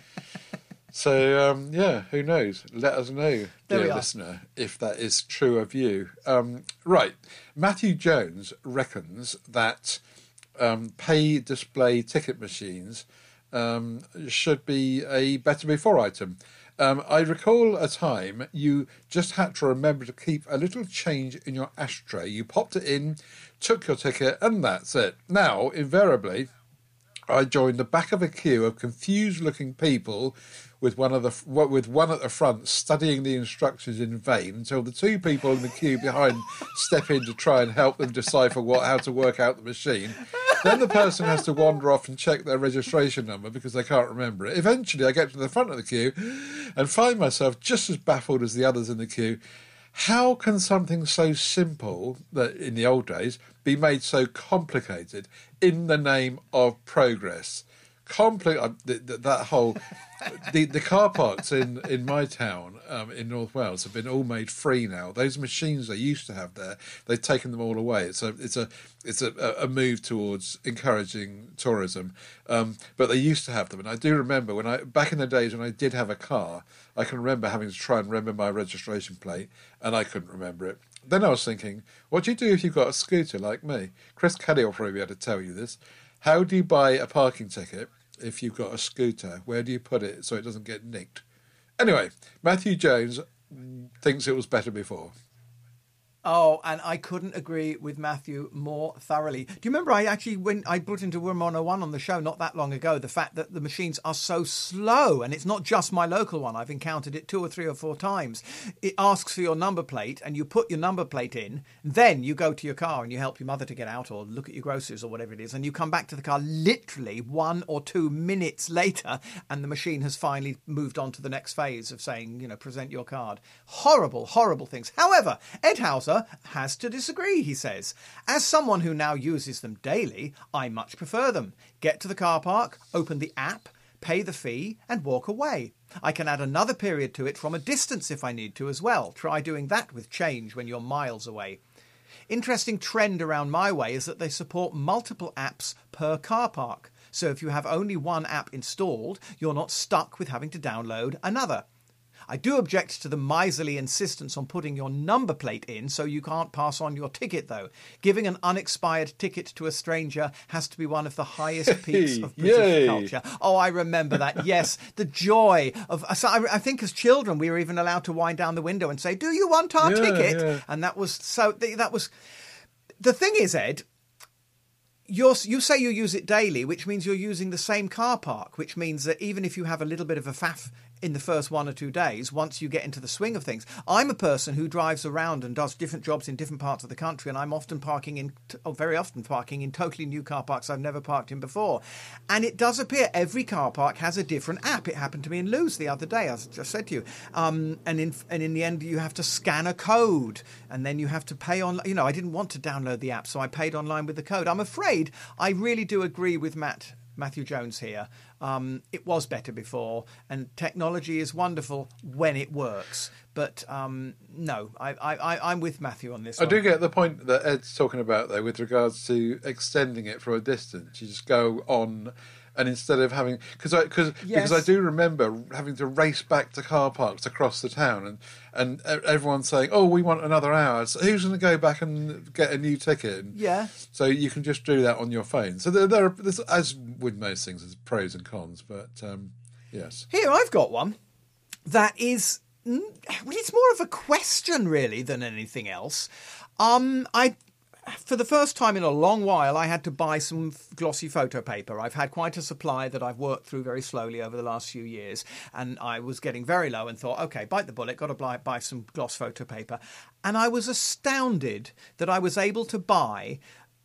So, who knows? Let us know, dear listener, if that is true of you. Right. Matthew Jones reckons that pay display ticket machines should be a better before item. I recall a time you just had to remember to keep a little change in your ashtray. You popped it in, took your ticket, and that's it. Now, invariably, I joined the back of a queue of confused-looking people with one at the front studying the instructions in vain until the two people in the queue behind step in to try and help them decipher how to work out the machine. Then the person has to wander off and check their registration number because they can't remember it. Eventually, I get to the front of the queue and find myself just as baffled as the others in the queue. How can something so simple, that in the old days, be made so complicated in the name of progress? That whole the car parks in my town in North Wales have been all made free now. Those machines they used to have there, they've taken them all away. It's a move towards encouraging tourism, but they used to have them. And I do remember back in the days when I did have a car, I can remember having to try and remember my registration plate, and I couldn't remember it. Then I was thinking, what do you do if you've got a scooter like me? Chris Kelly will probably be able to tell you this. How do you buy a parking ticket if you've got a scooter? Where do you put it so it doesn't get nicked? Anyway, Matthew Jones thinks it was better before. Oh, and I couldn't agree with Matthew more thoroughly. Do you remember when I brought into Room 101 on the show not that long ago, the fact that the machines are so slow, and it's not just my local one. I've encountered it 2 or 3 or 4 times. It asks for your number plate and you put your number plate in, then you go to your car and you help your mother to get out or look at your groceries or whatever it is, and you come back to the car literally 1 or 2 minutes later and the machine has finally moved on to the next phase of saying, present your card. Horrible, horrible things. However, Ed Hauser, However, has to disagree, he says. As someone who now uses them daily, I much prefer them. Get to the car park, open the app, pay the fee and walk away. I can add another period to it from a distance if I need to as well. Try doing that with change when you're miles away. Interesting trend around my way is that they support multiple apps per car park. So if you have only one app installed, you're not stuck with having to download another. I do object to the miserly insistence on putting your number plate in so you can't pass on your ticket, though. Giving an unexpired ticket to a stranger has to be one of the highest peaks of British culture. Oh, I remember that. Yes, the joy of... So I think as children we were even allowed to wind down the window and say, "Do you want our ticket?" Yeah. And that was so... That was... The thing is, Ed... You say you use it daily, which means you're using the same car park, which means that even if you have a little bit of a faff in the first 1 or 2 days, once you get into the swing of things. I'm a person who drives around and does different jobs in different parts of the country, and I'm very often parking in totally new car parks I've never parked in before. And it does appear every car park has a different app. It happened to me in Lewes the other day, as I just said to you. And in the end, you have to scan a code, and then you have to pay on. You know, I didn't want to download the app, so I paid online with the code. I'm afraid I really do agree with Matthew Jones here. It was better before, and technology is wonderful when it works. But no, I'm with Matthew on this. I do get the point that Ed's talking about, though, with regards to extending it from a distance. You just go on, and instead of having... Because I do remember having to race back to car parks across the town, and everyone saying, "Oh, we want another hour. So who's going to go back and get a new ticket?" And yeah. So you can just do that on your phone. So there's, as with most things, there's pros and cons. But yes. Here, I've got one that is... It's more of a question, really, than anything else. For the first time in a long while, I had to buy some glossy photo paper. I've had quite a supply that I've worked through very slowly over the last few years, and I was getting very low and thought, OK, bite the bullet, got to buy some gloss photo paper. And I was astounded that I was able to buy,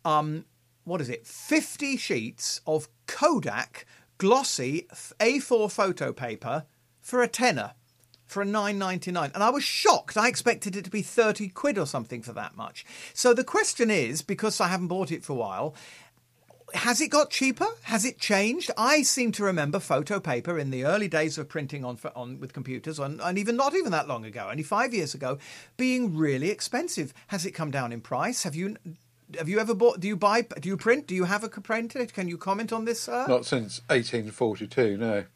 50 sheets of Kodak glossy A4 photo paper for a tenner. For a $9.99. And I was shocked. I expected it to be 30 quid or something for that much. So the question is, because I haven't bought it for a while, has it got cheaper? Has it changed? I seem to remember photo paper in the early days of printing on with computers, and even not even that long ago, only 5 years ago, being really expensive. Has it come down in price? Have you ever bought? Do you print? Do you have a printer? Can you comment on this, sir? Not since 1842, no.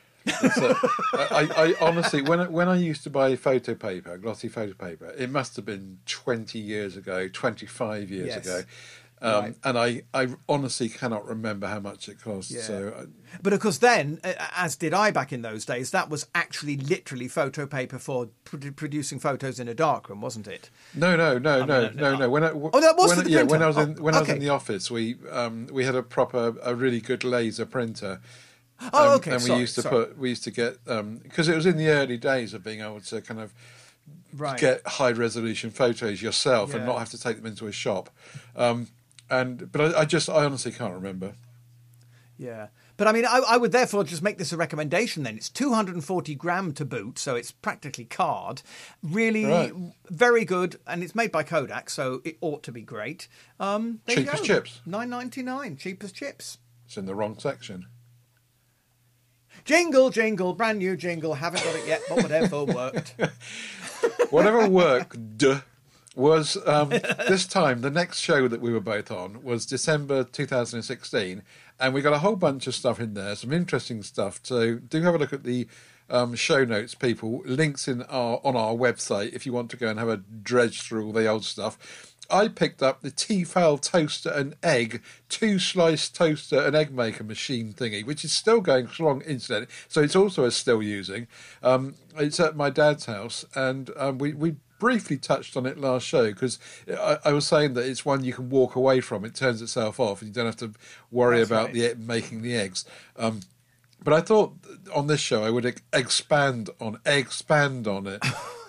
I honestly, when I used to buy photo paper, glossy photo paper, it must have been 20 years ago, 25 years ago. Right. And I honestly cannot remember how much it cost. Yeah. So, but of course then, as did I back in those days, that was actually literally photo paper for producing photos in a darkroom, wasn't it? No. When that was for the printer. When I was in the office, we had a really good laser printer. Okay. And we used to get because it was in the early days of being able to kind of get high resolution photos yourself and not have to take them into a shop. But I honestly can't remember. Yeah. But I mean, I would therefore just make this a recommendation then. It's 240 gram to boot, so it's practically card. Really very good, and it's made by Kodak, so it ought to be great. Cheap as chips. $9.99, cheap as chips. It's in the wrong section. Jingle, jingle, brand new jingle. Haven't got it yet, but whatever worked. Whatever worked was this time. The next show that we were both on was December 2016, and we got a whole bunch of stuff in there, some interesting stuff. So do have a look at the show notes, people. Links on our website if you want to go and have a dredge through all the old stuff. I picked up the Tefal toaster and egg, 2-slice toaster and egg maker machine thingy, which is still going strong, incidentally. So it's also still using. It's at my dad's house, and we briefly touched on it last show because I was saying that it's one you can walk away from. It turns itself off, and you don't have to worry about making the eggs. But I thought on this show I would expand on it.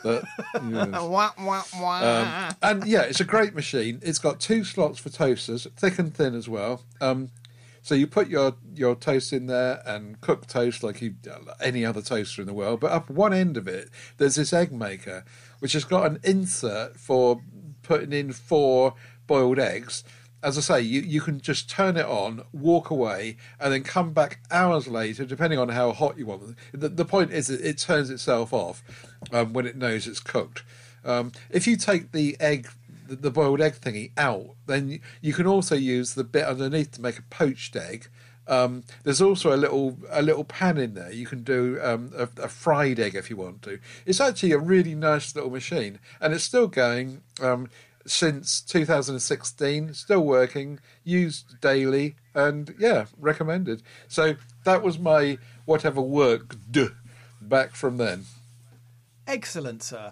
And yeah, it's a great machine. It's got 2 slots for toasters, thick and thin as well. So you put your toast in there and cook toast like any other toaster in the world. But up one end of it, there's this egg maker, which has got an insert for putting in 4 boiled eggs, as I say, you can just turn it on, walk away, and then come back hours later, depending on how hot you want it. The point is that it turns itself off when it knows it's cooked. If you take the boiled egg thingy out, then you can also use the bit underneath to make a poached egg. There's also a little pan in there. You can do a fried egg if you want to. It's actually a really nice little machine, and it's still going since 2016, still working, used daily, and yeah, recommended. So that was my whatever worked back from then. Excellent, sir.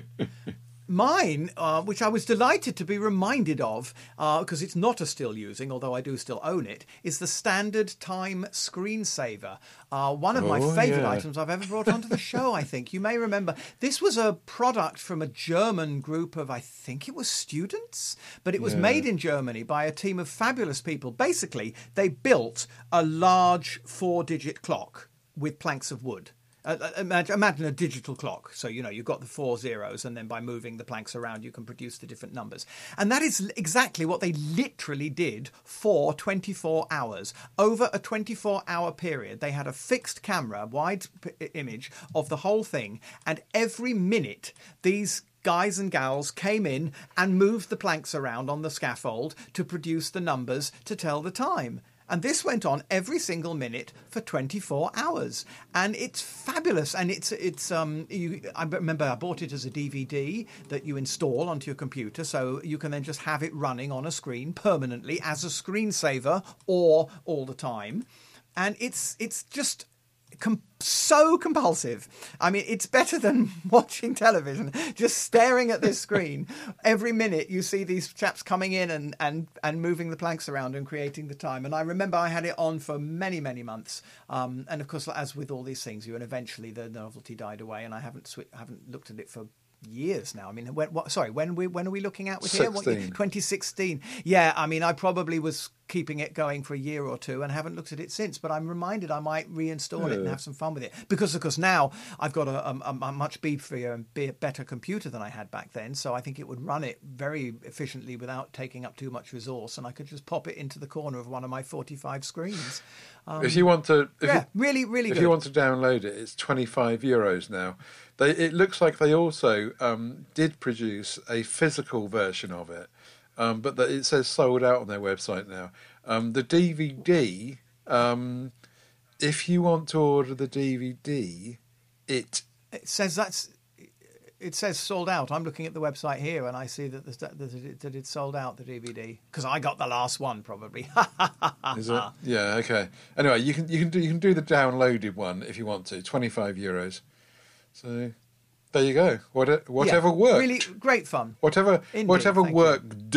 Mine, which I was delighted to be reminded of, because it's not a still using, although I do still own it, is the Standard Time screensaver. One of my favourite items I've ever brought onto the show, I think. You may remember, this was a product from a German group of, I think it was students, but it was made in Germany by a team of fabulous people. Basically, they built a large 4-digit clock with planks of wood. Imagine a digital clock. So, you've got the 4 zeros, and then by moving the planks around, you can produce the different numbers. And that is exactly what they literally did for 24 hours. Over a 24-hour period, they had a fixed camera, wide image of the whole thing. And every minute, these guys and gals came in and moved the planks around on the scaffold to produce the numbers to tell the time. And this went on every single minute for 24 hours. And it's fabulous. And I remember I bought it as a DVD that you install onto your computer. So you can then just have it running on a screen permanently as a screensaver or all the time. And it's just so compulsive. I mean, it's better than watching television, just staring at this screen. Every minute you see these chaps coming in and moving the planks around and creating the time. And I remember I had it on for many, many months. And of course, as with all these things, and eventually the novelty died away, and I haven't looked at it for years now. I mean, when are we looking at with here? 2016. Yeah, I mean, I probably was keeping it going for a year or two and haven't looked at it since, but I'm reminded I might reinstall it and have some fun with it, because of course now I've got a much beefier and better computer than I had back then, so I think it would run it very efficiently without taking up too much resource, and I could just pop it into the corner of one of my 45 screens. If you want to, really good. If you want to download it, it's €25 now. It looks like they also did produce a physical version of it, but it says sold out on their website now. The DVD, if you want to order the DVD, it says sold out. I'm looking at the website here, and I see that it's sold out, the DVD, because I got the last one probably. Is it? Yeah. Okay. Anyway, you can do the downloaded one if you want to. €25. So there you go. Whatever worked. Really great fun. Whatever worked.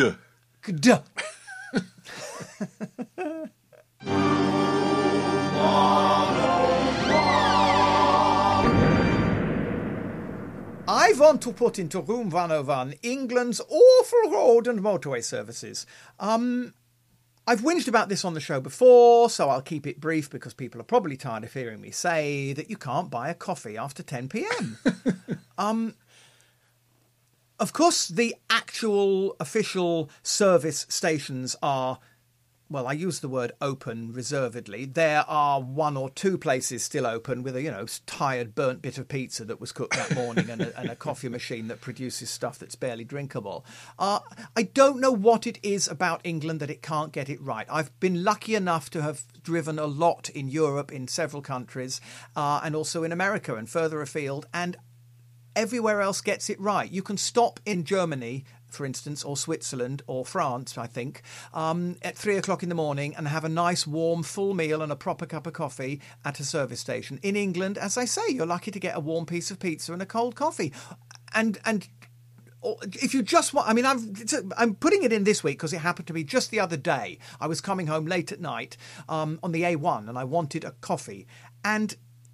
I want to put into Room 101 England's awful road and motorway services. I've whinged about this on the show before, so I'll keep it brief because people are probably tired of hearing me say that you can't buy a coffee after 10 p.m. Of course, the actual official service stations are, well, I use the word open reservedly. There are 1 or 2 places still open with a, tired, burnt bit of pizza that was cooked that morning and a coffee machine that produces stuff that's barely drinkable. I don't know what it is about England that it can't get it right. I've been lucky enough to have driven a lot in Europe, in several countries, and also in America and further afield, and everywhere else gets it right. You can stop in Germany, for instance, or Switzerland or France, I think, at 3 o'clock in the morning and have a nice, warm, full meal and a proper cup of coffee at a service station. In England, as I say, you're lucky to get a warm piece of pizza and a cold coffee. And if you just want, I mean, I'm putting it in this week because it happened to be just the other day. I was coming home late at night on the A1 and I wanted a coffee. And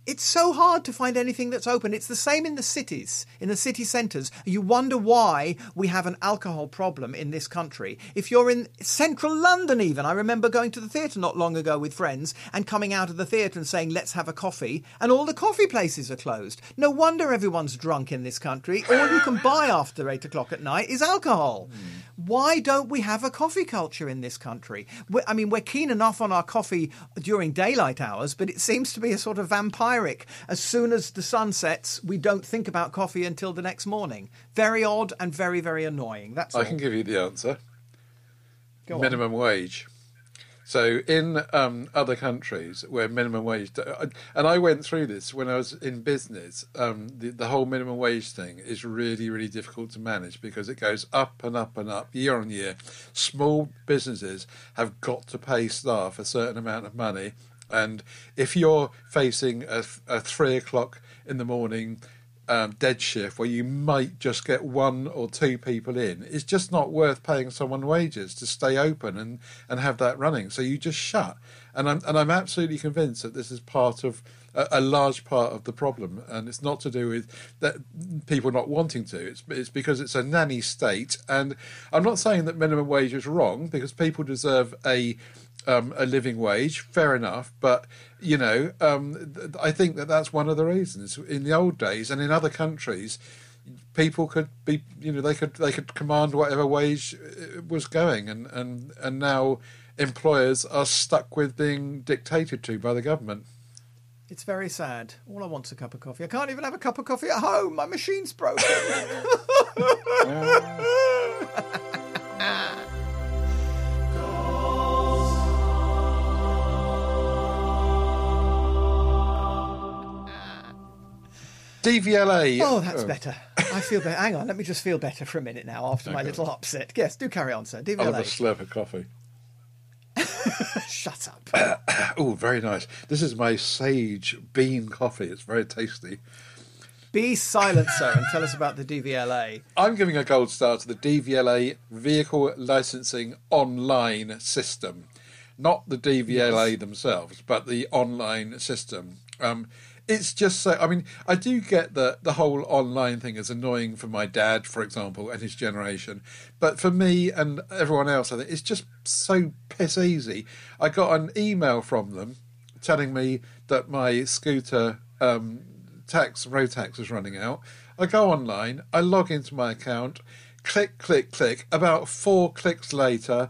It's so hard to find anything that's open. It's the same in the cities, in the city centres. You wonder why we have an alcohol problem in this country. If you're in central London even, I remember going to the theatre not long ago with friends and coming out of the theatre and saying, let's have a coffee, and all the coffee places are closed. No wonder everyone's drunk in this country. All you can buy after 8 o'clock at night is alcohol. Why don't we have a coffee culture in this country? We're keen enough on our coffee during daylight hours, but it seems to be a sort of vampiric. As soon as the sun sets, we don't think about coffee until the next morning. Very odd and very, very annoying. That's all. I can give you the answer. Go on. Minimum wage. So in other countries where minimum wage... And I went through this when I was in business. The whole minimum wage thing is really, really difficult to manage because it goes up and up and up year on year. Small businesses have got to pay staff a certain amount of money. And if you're facing a 3 o'clock in the morning dead shift where you might just get 1 or 2 people in, it's just not worth paying someone wages to stay open and have that running. So you just shut. And I'm absolutely convinced that this is part of a large part of the problem, and it's not to do with that people not wanting to. It's because it's a nanny state. And I'm not saying that minimum wage is wrong, because people deserve a living wage, fair enough, but I think that's one of the reasons. In the old days and in other countries, people could be, they could command whatever wage was going, and now employers are stuck with being dictated to by the government. It's very sad. All I want is a cup of coffee. I can't even have a cup of coffee at home. My machine's broken. DVLA. Oh, that's better. I feel better. Hang on, let me just feel better for a minute now after my little upset. Yes, do carry on, sir. DVLA. I'll have a slurp of coffee. Shut up. Oh, very nice. This is my Sage bean coffee. It's very tasty. Be silent, sir, and tell us about the DVLA. I'm giving a gold star to the DVLA Vehicle Licensing Online System. Not the DVLA themselves, but the online system. It's just so... I do get that the whole online thing is annoying for my dad, for example, and his generation. But for me and everyone else, I think it's just so piss easy. I got an email from them telling me that my scooter road tax was running out. I go online, I log into my account, click, click, click. About 4 clicks later,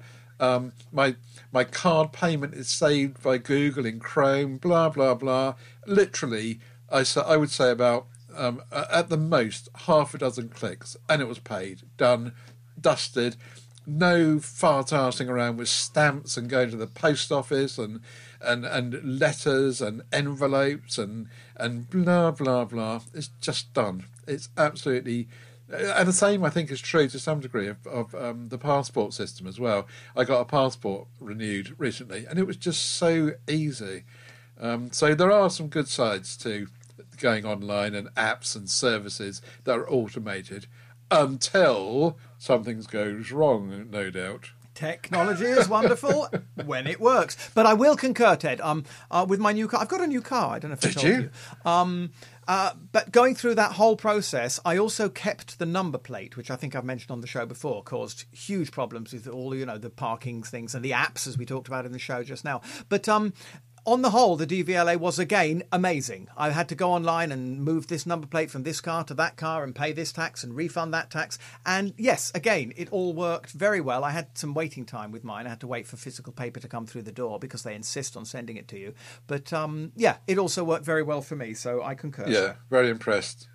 my card payment is saved by Google in Chrome, blah, blah, blah. Literally, I would say about, at the most, half a dozen clicks, and it was paid, done, dusted. No fart-arsing around with stamps and going to the post office and letters and envelopes and blah, blah, blah. It's just done. It's absolutely... And the same, I think, is true to some degree of the passport system as well. I got a passport renewed recently, and it was just so easy. So there are some good sides to going online and apps and services that are automated until something goes wrong, no doubt. Technology is wonderful when it works. But I will concur, Ted, with my new car. I've got a new car. I don't know if I told you. But going through that whole process, I also kept the number plate, which I think I've mentioned on the show before, caused huge problems with all, the parking things and the apps, as we talked about in the show just now. But on the whole, the DVLA was, again, amazing. I had to go online and move this number plate from this car to that car and pay this tax and refund that tax. And yes, again, it all worked very well. I had some waiting time with mine. I had to wait for physical paper to come through the door because they insist on sending it to you. But it also worked very well for me, so I concur. Yeah, very impressed.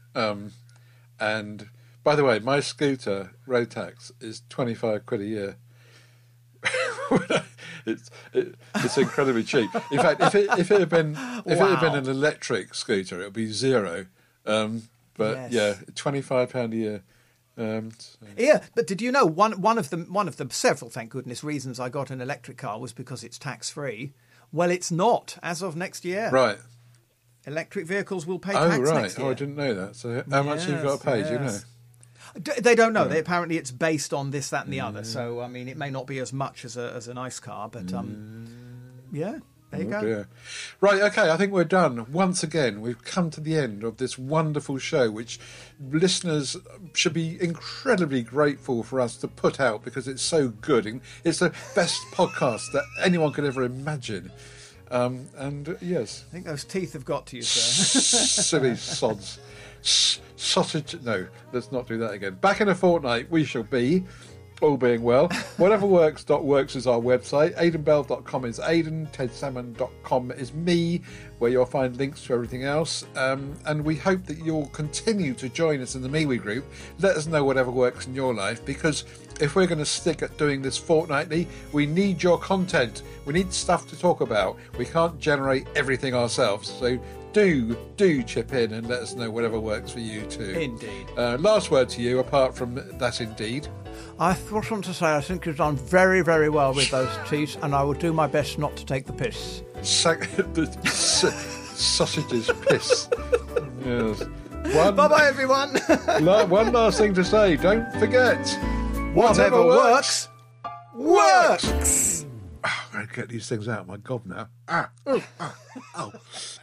And by the way, my scooter road tax is £25 a year. It's incredibly cheap. In fact, if it had been an electric scooter, it would be £0. But yeah, £25 a year. Yeah, but did you know one of the several, thank goodness, reasons I got an electric car was because it's tax free? Well, it's not as of next year. Right. Electric vehicles will pay tax next year. Oh, I didn't know that. So how much have you got to pay? Do you know? They don't know. Apparently, it's based on this, that, and the other. So, it may not be as much as a nice car, but yeah. There you go. Dear. Right, okay, I think we're done. Once again, we've come to the end of this wonderful show, which listeners should be incredibly grateful for us to put out because it's so good. And it's the best podcast that anyone could ever imagine. And yes. I think those teeth have got to you, sir. Silly sods. Sausage. No, let's not do that again. Back in a fortnight, we shall be. All being well. Whateverworks.works is our website. AidanBell.com is Aidan. TedSalmon.com is me, where you'll find links to everything else. And we hope that you'll continue to join us in the MeWe group. Let us know whatever works in your life, because if we're going to stick at doing this fortnightly, we need your content. We need stuff to talk about. We can't generate everything ourselves. So do chip in and let us know whatever works for you too. Indeed. Last word to you, apart from that indeed. I just want to say I think you've done very, very well with those teeth, and I will do my best not to take the piss. Sausages piss. Yes. Bye-bye, everyone. One last thing to say. Don't forget, Whatever works. Oh, I'm going to get these things out of my gob now. Oh.